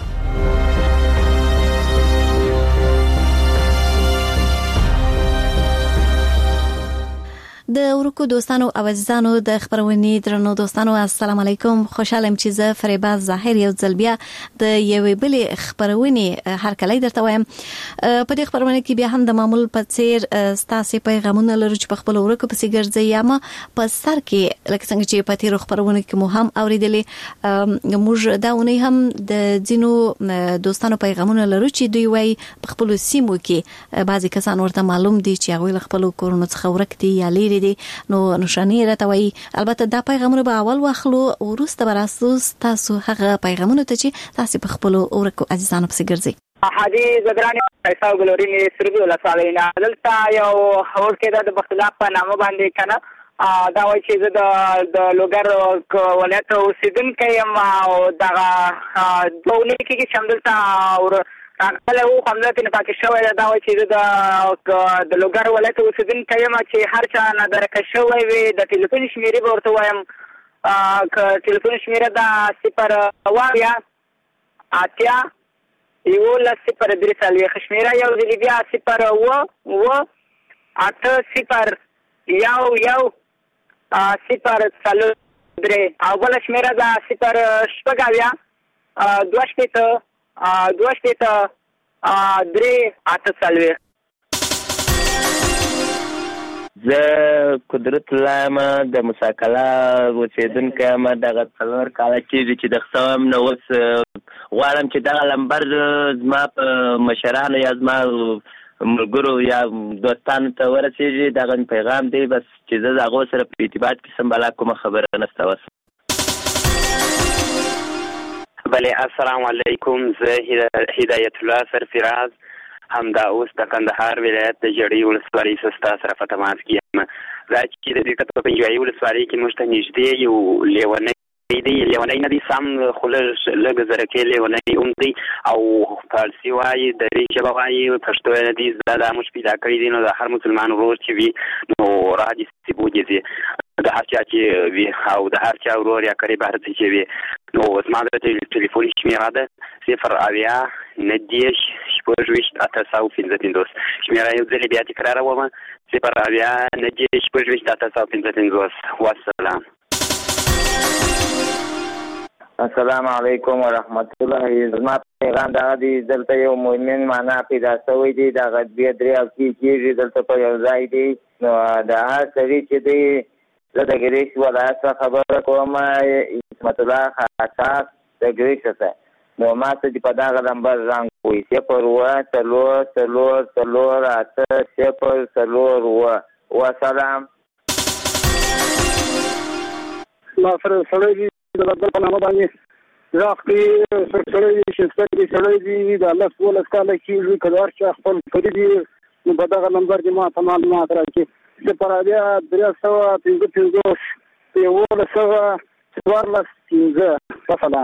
د ورکو دوستانو او عزیزانو د خبرونې درنو دوستانو، السلام علیکم. خوشحالم چې زه فریبا ظاهر یو ځل بیا د یوې بلې خبرونې هرکلی درته وایم. په دې خبرونه کې بیا هم د معمول په څیر ستاسو پیغامونه لرو چې په خپل ورکو پسې ګرځي، یا ما په سر کې لکه څنګه چې په تیرو خبرونه کې مو هم اوریدلې. موږ دا ونی هم د ځینو دوستانو پیغامونه لرو چې دوی وايي په خپل سیمو کې بعضی کسان ورته معلوم دي چې هغه خپل کورونو څخه ورک دي یا لري دي، نو نشانی راته وایي. البته دا پیغامونه به اول واخلو، وروسته به راسو تاسو هغه پیغامونه ته چې تاسو په خپل ورکو عزیزانو پسې ګرځئ. حاجی زګرانی پیسو ګلوري سروبي ولسوالۍ نه دلته یو اور کې د بختلا په نامه باندې کنه دا وایي چې د د لوګر ولایت اوسیدونکی یم او دغه دوه کې چې شمدلته اور راغله او حمله کې نه پاتې شوی دا وایي چې د د لوګر ولایت اوسیدونکی یم چې هر چا نه درکه شوی وي. د ټلیفون شمیرې به ورته وایم، که ټلیفون شمیره ده صفر اویا اتیا یولس صفر درې څلوېښت، شمیره یو ځلې بیا صفر اوه اوه اته صفر یو یو صفر څلور درې، او بله شمیره ده صفر شپږ اویا دوه شپېته دوه شپېته درې اته څلوېښت. زه قدرت الله یم، د مساکله اوسېدونکی یم. دغه څلور کاله کېږي چې د ښه یم، نو اوس غواړم چې دغه لمبر زما په مشرانو یا زما ملګرو یا دوستانو ته ورسېږي. دغه پیغام دی بس چې زه د هغو سره په ارتباط کې سم، بلا کومه خبره نشته. اوس بله السلام علیکم، زه هدایت الله سرفراز همدا اوس د کندهار ولایت د جړۍ ولسوالۍ څخه ستاسو سره په تماس کې یم. دا چې د دې په پنجوایي ولسوالۍ کې موږ ته نږدې یو لیونی دی، لیونی نه دی سم، خو لږ لږ زرکې لیونی هم دی او فارسي وایي، دري ژبه وایي، پښتو یې نه دی زده. دا موږ پیدا کړی دی، نو د هر مسلمان ورور چې وي نو راځي چې بوجي د هر چا چې وي او د هر چا ورور یا قریب هر څه چې وي. نو زما د ټلیفون شمیره ده صفر اویا نهه دېرش شپږ ویشت اته سوه پنځه پنځوس. شمیره یو ځلې بیا تکراروم، صفر اویا نهه دېرش شپږ ویشت اته سوه پنځه پنځوس. والسلام. السلام علیکم ورحمت الله. زما پیغام دا دی، دلته یو مؤمن معنا پیدا شوی دی، دغه دوه درې هفتې کېږي دلته په یو ځای دی. نو د هر سړي چې دی، زه د ګریش ولایت څخه خبره کوم، عصمت الله خاص د ګریش څخه. نو ما ته چې په دغه نمبر زنګ ووایي صفر اووه څلور څلور څلور اته صفر څلور اووه. وسلام. ما سره سړی دی د بدل په نامه باندې راخلي سړی دی چې سړی دی د الله سبحانه وتعالى کې کلار چې خپل کړی دی په دغه نمبر کې ما ته معلومات راکړي چې پر بیا درې سوه پنځه پنځوس یوولس سوه څوارلس پنځه مثلا.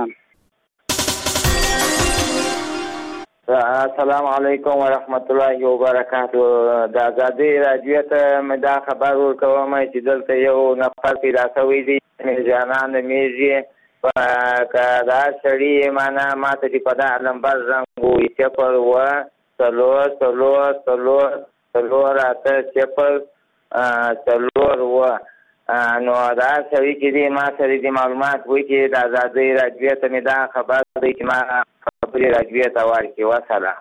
السلام علیکم ورحمت الله وبرکاتو. د آزادۍ راډیو ته مې دا خبر ورکوم چې دلته یو نفر پیدا شوی دی جانان میږي که دا سړي معنا ما ته چې په دا نمبر زنګ ووایي صفر اوه څلور څلور څلور څلور اته صفر څلور اوه. نو دا سړي چې دی ما سره دې معلومات وایي چې د آزادۍ راډیو ته مې دا خبر دی چې ما خبرې راډیو ته ورکړي. وسلام.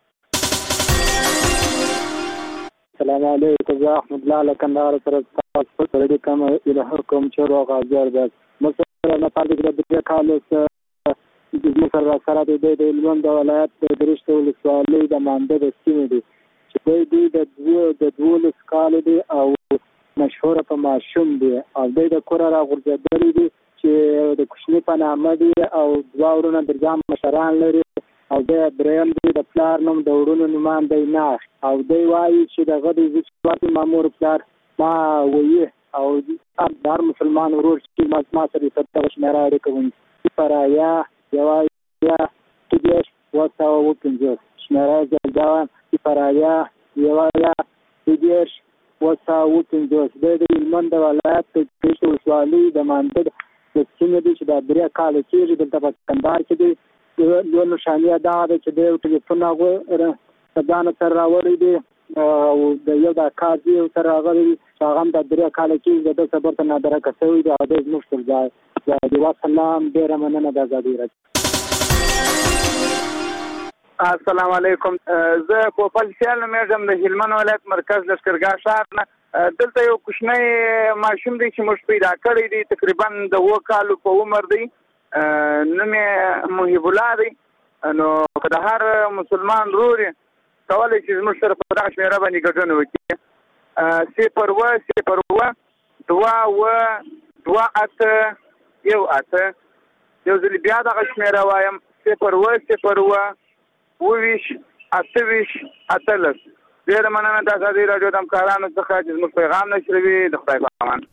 السلام علیکم زه احمد الله له کندهار سره تاسو سره د کوم الهکم چې روغ اجر ده مثلا نه پاتې د دې کال د مثلا سره د د لوند ولایت د درشته ولسوالۍ د مانده د سیمې دي چې دوی د دوه د دوه کال دي او مشهور په ماشوم دي او د کور را غورځېدلې دي چې د کوشنی په نامه دي او دوه ورونه د ځام مشران لري او د دریم دی د پلار نوم د وړونو نومان دی نه او دی وایي چې دغه د زیاتې مامور پلار ما وایي او هر مسلمان ورور چې ما سره ستاسو شمیره اړیکه پرایا یوه تدیش وسه او پنځه شمیره زلدا پرایا یوه تدیش وسه او پنځه د هلمند ولایت د درشته ولسوالۍ د مانده د سیمې دي چې د درې کال کېږي دلته په کندهار کې دی یو نشانیه دا ده چې د ټلیفون هغه ځان سره راوړی دی او د یو د کار دی سره راغلی چې هغه د درې کال کې د صبر ته نادره کسوي دی او د مشکل ځای دی. وسلام ډیره مننه د آزادۍ راډیو. السلام علیکم. زه په پلسیال مېږم د هلمند ولایت مرکز لشکرګاه ښار نه. دلته یو کوچنی ماشوم دی چې موږ پیدا کړی دی تقریبا د اووه کالو په عمر دی. نوم یې محب الله دی. نو که د هر مسلمان رور کولی چې زموږ سره په دغه شمېره باندې ګډون وکړي. صفر اوه صفر اوه دوه اوه دوه اته یو اته. یو ځل بیا دغه شمېره وایم صفر اوه صفر اوه اوه ویشت اته ویشت اتلس. ډېره مننه د آزادۍ راډیو د همکارانو څخه چې زموږ پیغام نشروي. د خدای په امان.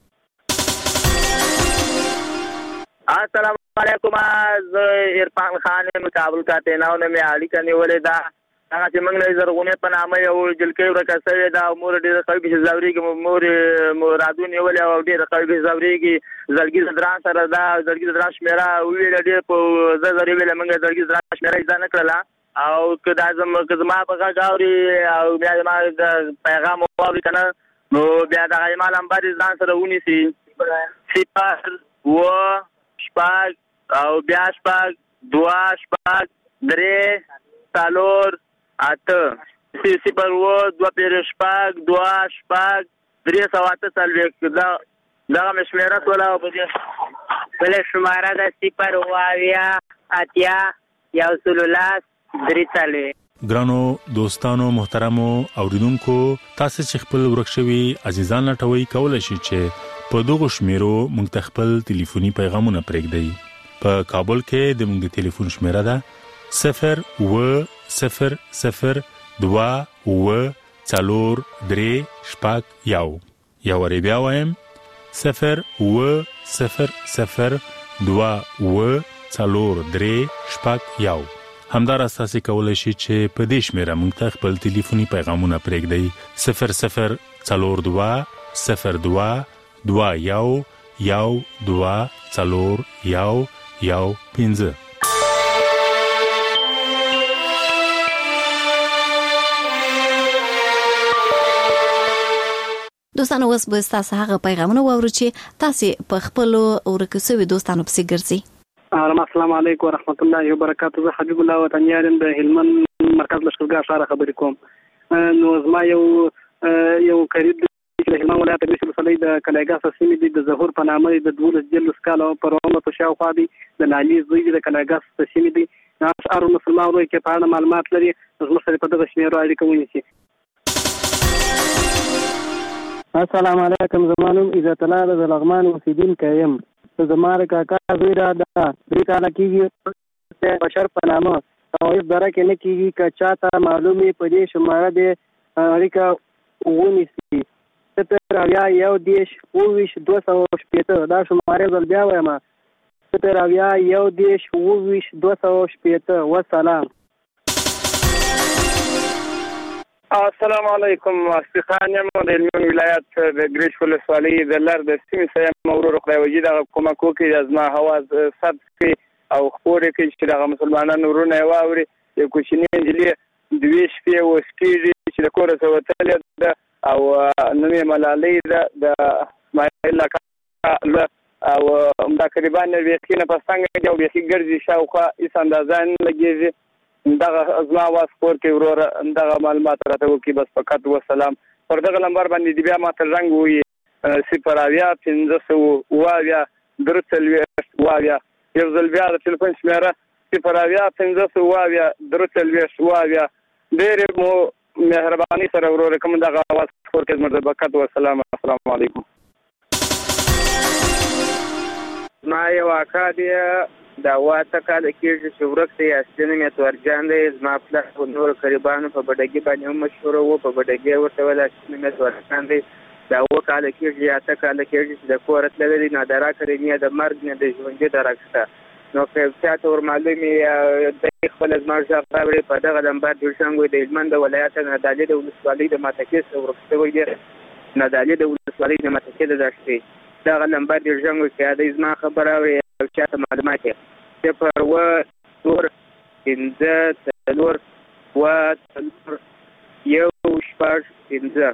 السلام علیکم. زه عرفان خان یم کابل کا تیناو نه مې اړیکه نیولې ده. هغه چې موږ نه زرغونې په نامه یو جلکۍ ورکه شوې ده او مور ډېره قوي چې ځورېږي مور مرادو نیولې او ډېره قوي ځورېږي. زړګي زدران سره ده زړګي زدران شمېره وویله ډېر په زه زرې ویله موږ زړګي زدران شمېره زده نه کړله او که دا که زما په غږ اوري او بیا زما د پیغام واوري که نه نو بیا دغه زما نمبر یې ځان سره ونیسي صفر اوه شپږ او بیا شپږ دوه شپږ درې څلور اته صفر اوه دوه پنځه شپږ دوه شپږ درې سوه اته څلوېښت. دغه مې شمېره ټوله په دې بله شماره ده صفر اوه اویا اتیا یو سلو لس درې څلوېښت. ګرانو دوستانو محترمو اوریدونکو تاسو چې خپل ورک شوي عزیزان لټوي کولای شئ چې په دغه شمیرو موږ ته خپل ټلیفوني پیغامونه پرېږدئ. په کابل کې د موږ د ټلیفون شمیره ده صفر اوه صفر صفر دوه اوه څلور درې شپږ یو. یو وارې بیا وایم صفر اوه صفر صفر دوه اوه څلور درې شپږ یو. همداراز تاسو کولی شئ چې په دې شمیره موږ ته خپل ټلیفوني پیغامونه پرېږدئ صفر صفر څلور دوه صفر دوه دوه یو یو دوه څلور یو یو پنځه. دوستانو اوس به تاسو هغه پیغامونه واورئ چې تاسو په خپل ورکه شوي دوستانو پسې ګرځئ. السلام علیکم ورحمت الله وبرکاتو. زه حبیب الله وطنیار د هلمند مرکز لشکرګاه ښار خبرې کوم. نو زما یو یو قریب د هلمند ولایت د ولسوالۍ د کلاګاه سیمې دی د ظهور په نامه د دولس جلوس کاله پر عمر په شاوخوا دی د نالي زوی د کلاګاه سیمې دی. هر مسلمان ورو کې په اړه معلومات لري زموږ سره په دغه شمیرو اړیکه ونیسي. السلام علیکم. زما نوم عزت الله د لغمان اوسیدونکی یم. زما د کاکا زوی را ده درې کاله کېږي بشر په نامه او هېڅ دره کې نه کېږي که چاته معلوم وي په دې شماره دې اړیکه ونیسي صفر اویا یو دېرش اووه ویشت دوه سوه شپېته دا شمارې زل بیا وایم صفر اویا یو دېرش اووه ویشت دوه سوه شپېته وسلام. السلام علیکم. اسفخان یم د هلمند ولایت د ګریش ولسوالۍ د لر د سیمې څخه یم. ورور خدای وجي دغه کومک وکړي د زما هواز ثبت کړي او خپور کړي چې دغه مسلمانانو ورونه یې واوري. یو کوچنۍ نجلۍ دوې شپې اوس کېږي چې د کوره څخه وتلې ده او نوم یې ملالۍ ده د اسماعیل اکا او همدا قریبان بیخي نه په څنګه دي او بیخي ګرځي شاوخوا هېڅ اندازه نه لګېږي. دغه زما اواز خپور کړي وروره دغه معلومات راته وکړي. بس فقط وسلام. پر دغه نمبر باندې دې بیا ماته زنګ ووایي صفر اویا پنځه سوه اووه اویا درې څلوېښت اووه اویا. یو ځل بیا د تلیفون شمېره صفر اویا پنځه سوه اووه اویا درې څلوېښت اووه اویا. ډېرې مو مهرباني سره وروره کوم دغه اواز خپور کړي زما د فقط وسلام. السلام علیکم. زما یو اکا دی دا واته کاله کېږي چې ورک دی اصلي نوم یې تورجان دی. زما پلار په نورو قریبانو په بډګي باندې هم مشهوره و. په بډګي ورته ویل اصلي نوم یې تورجان دی. دا اووه کاله کېږي یا اته کاله کېږي چې د کوره تللی دی. نه د راکړې نه د مرګ نه د ژوندي درک شته. نو که چاته ور معلوم وي دی خپله زما غږ راوړي په دغه نمبر جوړشنګ وي د هلمند د ولایت نادعلي د ولسوالۍ د ماتکې څخه ورک شوی دی. نادعلي د ولسوالۍ د ماتکې د دښتې دغه نمبر جوړشنګ وي که دی زما خبر اوري او چاته معلومات یې صفر اووه څلور پنځه څلور اووه څلور یو شپږ پنځه.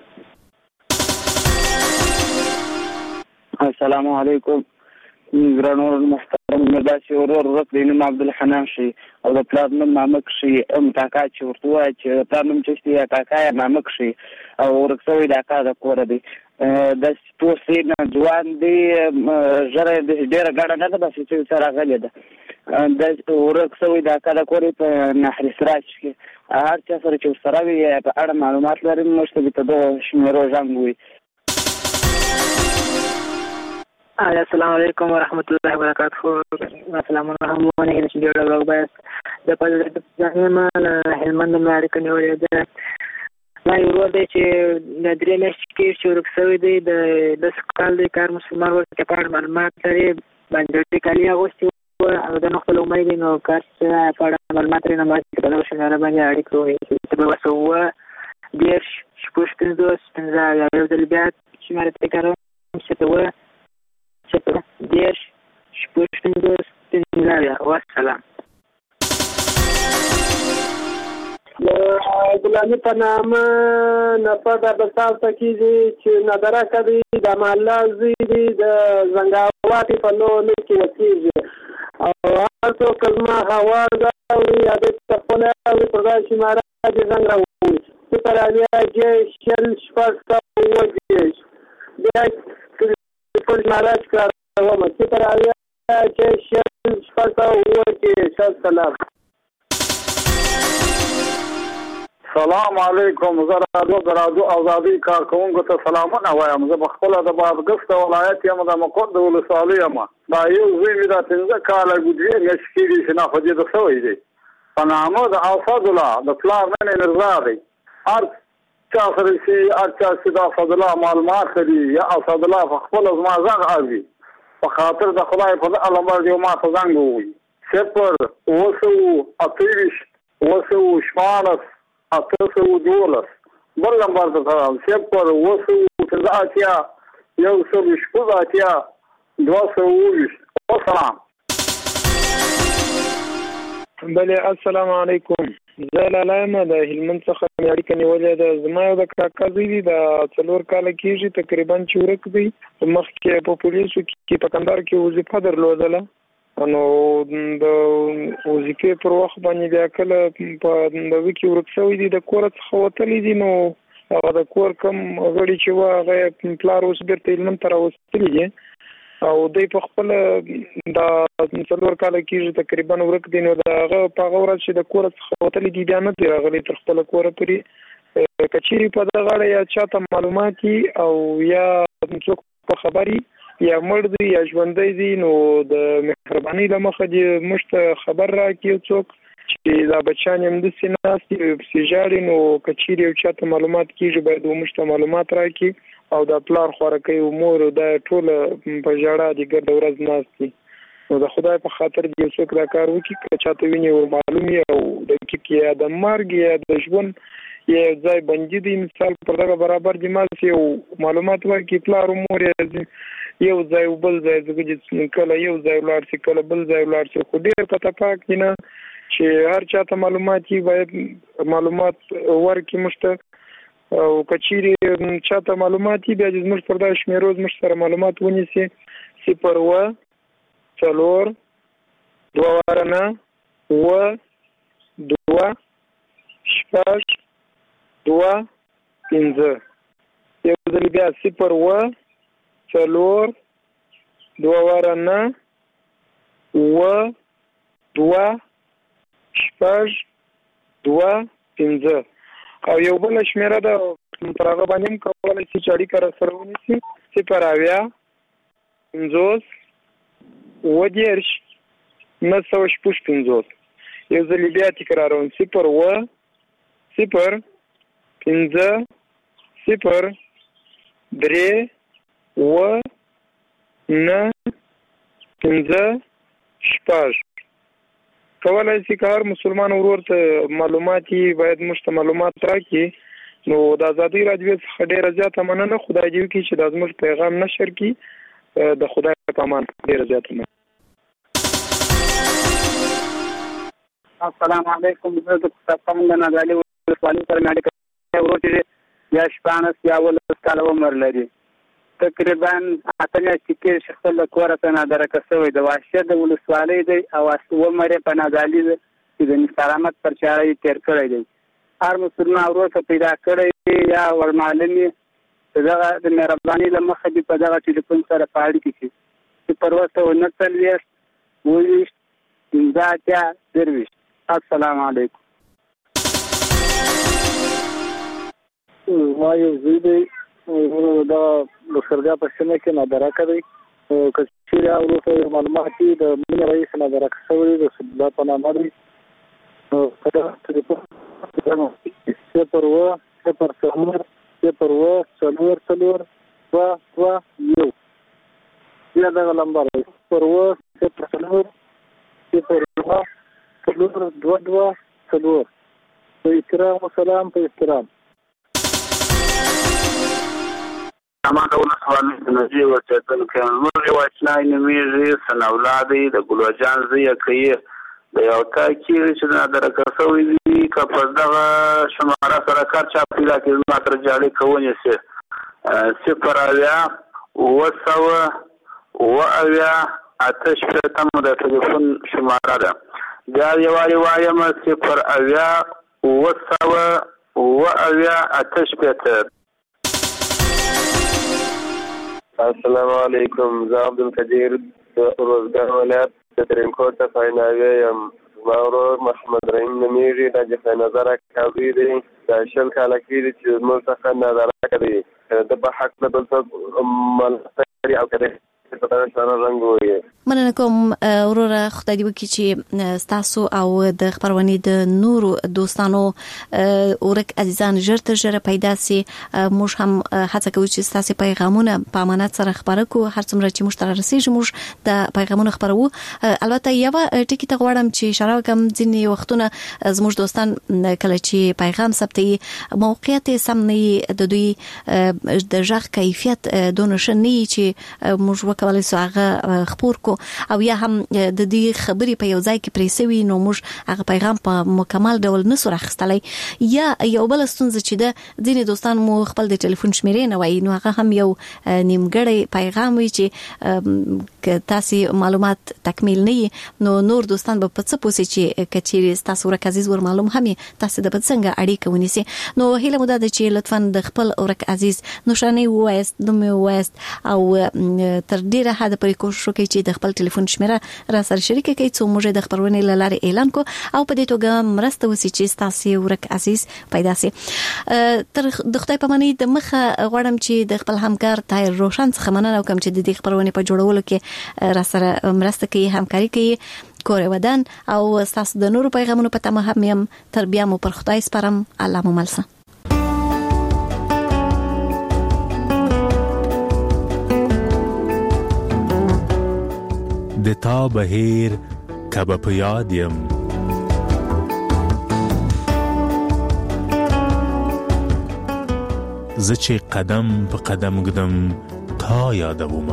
السلام علیکم. ګرانو محترم داسې ورور ورک دی نوم عبدالحنان شي او د پلار نوم مامک شي. ام کاکا چې ورته ووایه چې پلار نوم چشتي یا کاکا یا مامک شي او ورک شوی د اکا د کوره دی. داسې ټول سي ځوان دی ژره ډېره ګډه نه ده بس چې سره غلې ده. دا ورک شوی د اکا د کورې په نهر سراج کې هر چا سره چې ورسره وي په اړه معلومات لري موږ ته په دغو شمېرو زنګ ووایي. السلام علیکم ورحمت الله وبرکاته. سلامونه هم ونه چې جوړ راو باید د پدې ځانګړي له هلمند نه اړیکه نیولې ده. دا یو ورور دی چې د درې میاشتې کې چې ورک شوی دی د لس کال دی کار مسلمان ورته په اړه معلومات لري باندې کالي اغوستي او د نو خپل امید نو کار چې په اړه معلومات لري نو باید په دغه شمېره باندې اړیکه ونیسي. چې به اووه دېرش شپږ پنځوس پنځه اویا یو ځل بیا شمېره تکراروم صفر اووه صفر دېرش شپږ پنځوس پنځه اویا. وسلام. د ګلاني په نامه نفر د بسال ته کېږي چې نادره کوي د محله زوی دی د زنګاواتې په لور کې وکېږي او هر څوک که زما هوار دا اوري یا د خپله اوري پر دا شماره دې زنګ راووایي صفر اویا دېرش شل شپږ سوه اووه دېرش. بیا ټول شماره چې کاروم صفر اویا دېرش شل شپږ سوه اووه دېرش. السلام. سلام علیکم. زه راډیو د راډیو ازادي کارکوونکو ته سلامونه وایم. زه په خپله د بادغیس د ولایت یم د مقر د ولسوالۍ یم. دا یو زوی مې دا پنځه کاله دوې میاشتې کېږي چې ناخوځېده شوی دی په نامه د اسدالله د پلار نوم یې مرزا دی. هر چا سره چې هر چا چې د اسدالله معلومات لري یا اسدالله په خپله زما غږ اوري په خاطر د خدای په دغه نمبر یو ما ته زنګ ووایي صفر اووه سوه اته ویشت اووه سوه شپاړس اته سوه دولس. بل نمبر ته راغلم صفر اووه سوه پنځه اتیا یو سوه شپږ اتیا دوه سوه اووه ویشت. وسلام. بله السلام علیکم. زه لالا یم د هلمند څخه مې اړیکه نیولې ده. زما یو د کاکا زوی دی د څلور کاله کېږي تقریبا چې ورک دی. مخکې په پولیسو کې په کندهار کې وظیفه درلودله نو د وظیفې پر وخت باندې بیا کله په دغه کې ورک شوی دی د کور څخه وتلی دی نو هغه د کور کم غړي چې وه هغه پلار اوس بېرته هلمند ته راوستلي دي او دوی په خپله دا څلور کاله کېږي تقریبا ورک دی نو د هغه په هغه ورځ چې د کور څخه وتلی دي بیا نه دی راغلی تر خپله کوره پورې. که چیرې په دغه اړه یا چاته معلومات او یا څوک په خبر یا مړ دی یا ژوندی دی نو د مهرباني له مخه دې موږ ته خبر راکړي څوک چې دا بچیان هم داسې ناست دي پسې ژاړي نو که چیرې یو چا ته معلومات کېږي باید موږ ته معلومات راکړي او د پلار خوارکۍ او مور دا ټوله په ژړا دي ګرده ورځ ناست دي نو د خدای په خاطر دې یو څوک دا کار وکړي که چاته ویني ور معلوم وي او دقیق یا د مرګ یا د ژوند یا ځای بندي دي مثال پر دغه برابر دي مال یو معلومات ورکړي پلار او مور یو ځای او بل ځای چې کله یو ځای ولاړ شي کله بل ځای ولاړ شي خو ډېر پته پاک دي نه چې هر چاته معلومات یې باید معلومات ورکړي موږ ته او که چیرې چاته معلومات یې بیا چې موږ پر دا شمېرو زموږ سره معلومات ونیسي صفر اوه څلور دوه واره نه اوه دوه شپږ دوه پنځه یو ځل بیا صفر اوه څلور دوه واره نه اوه دوه شپږ دوه پنځه او یو بل شمیره ده تر هغه باندې هم کولی شي چې اړیکه راسره ونیسي صفر اویا پنځوس اووه دېرش نهه سوه شپږ پنځوس یو ځل بیا تکراروم صفر اووه صفر پنځه صفر درې اووه نهه پنځه شپږ کولای شي که هر مسلمان ورور ته معلومات یې باید موږ ته معلومات راکړي نو د ازادۍ راډیو څخه ډېره زیاته مننه خدای دې وکړي چې دا زموږ پیغام نشر کړي د خدای په امان ډېره زیاته مننه السلام علیکم زه د کتابخانې د نادعلي ولسوالۍ سره مې اړیکه ورور چې یا شپاړس یا اوولس کاله عمر لري تقریبا اته میاشتې کېږي چې خپل له کوره ته نادرکه شوی د وحشت د ولسوالۍ دی او عمر یې په نادعلي دی چې د نسارامت پر چاره یې تېر کړی دی هر مسلمان ورور ته پیدا کړی یا ورمعلم یې د دغه د مهربانۍ له مخه دې په دغه ټلیفون سره په اړیکه کې صفر اوه سوه نهه څلوېښت اووه ویشت پنځه اتیا درویشت السلام علیکم ما یو زوی دی دا لوشرګا په سیمه کې نادرکه دی که چیرې هغه ورته معلومات دي د مینې رئیس نادرکه شوی د الله په نامه دی نو په دغه ټلیفون صفر اوه صفر څلور صفر اوه څلور څلور دوه دوه یو بیا دغه نمبر دی صفر اوه صفر څلور صفر دوه څلور دوه دوه څلور په احترام و سلام په احترام اما د ولسوالۍ د نجي ورسېدونکی زموږ یو اشنای نومېږي ثناءالله دی د ګلوجان زوی یې کوي د یو کار کېږي چې نادرکه شوی دي که په دغه شماره سره کار چا پیدا کړي زما سره چې اړیکه ونیسي صفر اویا اووه سوه اووه اویا اته شپېتم د ټلیفون شماره ده بیا یې وارې وایم صفر اویا اووه سوه اووه اویا اته شپېته السلام علیکم زه عبدالقدیر د روزګان ولایت د ترینکوټ څخه ناوی یم زما ورور محمد رحیم نومېږي دا چې نظرکه کوي دی دا شل کاله کېږي چې زموږ څخه نظرکه دی د په حق نه بل څوک ملاتړي او که مننه کوم وروره خدای دې وکړي چې ستاسو او د خبرونې د نورو دوستانو اورک عزیزان ژر تر ژره پیدا سي موږ هم هڅه کوو چې ستاسو پیغامونه په امانت سره خبره کوو هر څومره چې موږ تر رسیږي موږ د پیغامونو خبرو البته یو ټکی ته غواړم چې اشاره وکم ځینې وختونه زموږ دوستان کله چې پیغام ثبتي موقعیت سم نه د دوی د ژغ کیفیت دونه ښه نه چې موږ کولای سو هغه خبر کو او یا هم د دې خبرې په یو ځای کې پریسوي نو موږ هغه پیغام په مکمل ډول نسو راخستلای یا یو بل ستونزه چې د ځینې دوستان مو خپل د ټلیفون شمیرې نه وایي نو هغه هم یو نیمګړی پیغام وي چې تاسو معلومات تکمیل نه نو نور دوستان به په څه پوسي چې کچېری تاسو ورک عزیز ور معلوم همي تاسو د څنګه اړیکه ونیسي نو هیله مو ده چې لطفا د خپل ورک عزیز نشانه وایست نو مې وایست او تر ډیره حد پرې کوشش وکړئ چې د خپل خپل ټلیفون شمیره را سره شریک کړئ څو موږ د خبرونې لاره اعلان کو او په دې توګه مرسته وسی چې تاسو ورک عزیز پیدا سي. تر د خدای په معنی د مخه غواړم چې د خپل همکار طاهر روشن څخه مننه وکم چې د دې خبرونې په جوړولو کې را سره مرسته کوي، همکاري کوي. کور ودان او تاسو د نورو پیغامونو په تمه هم يم. تر بیا مو پر خدای سپارم. الله مو ملسه. د تا بهیر کبه په یاد یم، زه چې قدم په قدم ګدم تا یادوم.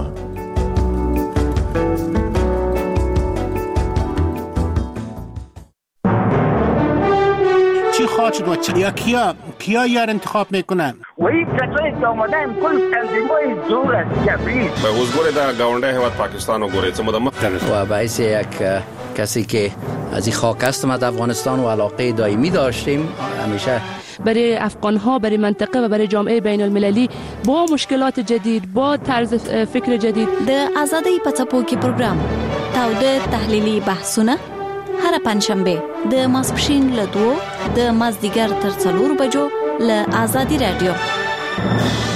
چی خواهد شد و چی؟ یا کیا کیا یار انتخاب میکنن؟ وی کسایی که آمدن کل تنظیمای دور از جبریل به حضور در گاونده هیواد پاکستان و گوره چه مدام و باعث یک کسی که از این خاک است ما در افغانستان و علاقه دائمی داشتیم همیشه برای افغان‌ها، برای منطقه و برای جامعه بین المللی با مشکلات جدید، با طرز فکر جدید. د آزادۍ په څپو کې پروګرام تاوده تحلیلي بحثونه هر پنځشنبه د ماسپښین له دوه د مازدیګر تر څلور بجو له آزادۍ رادیو.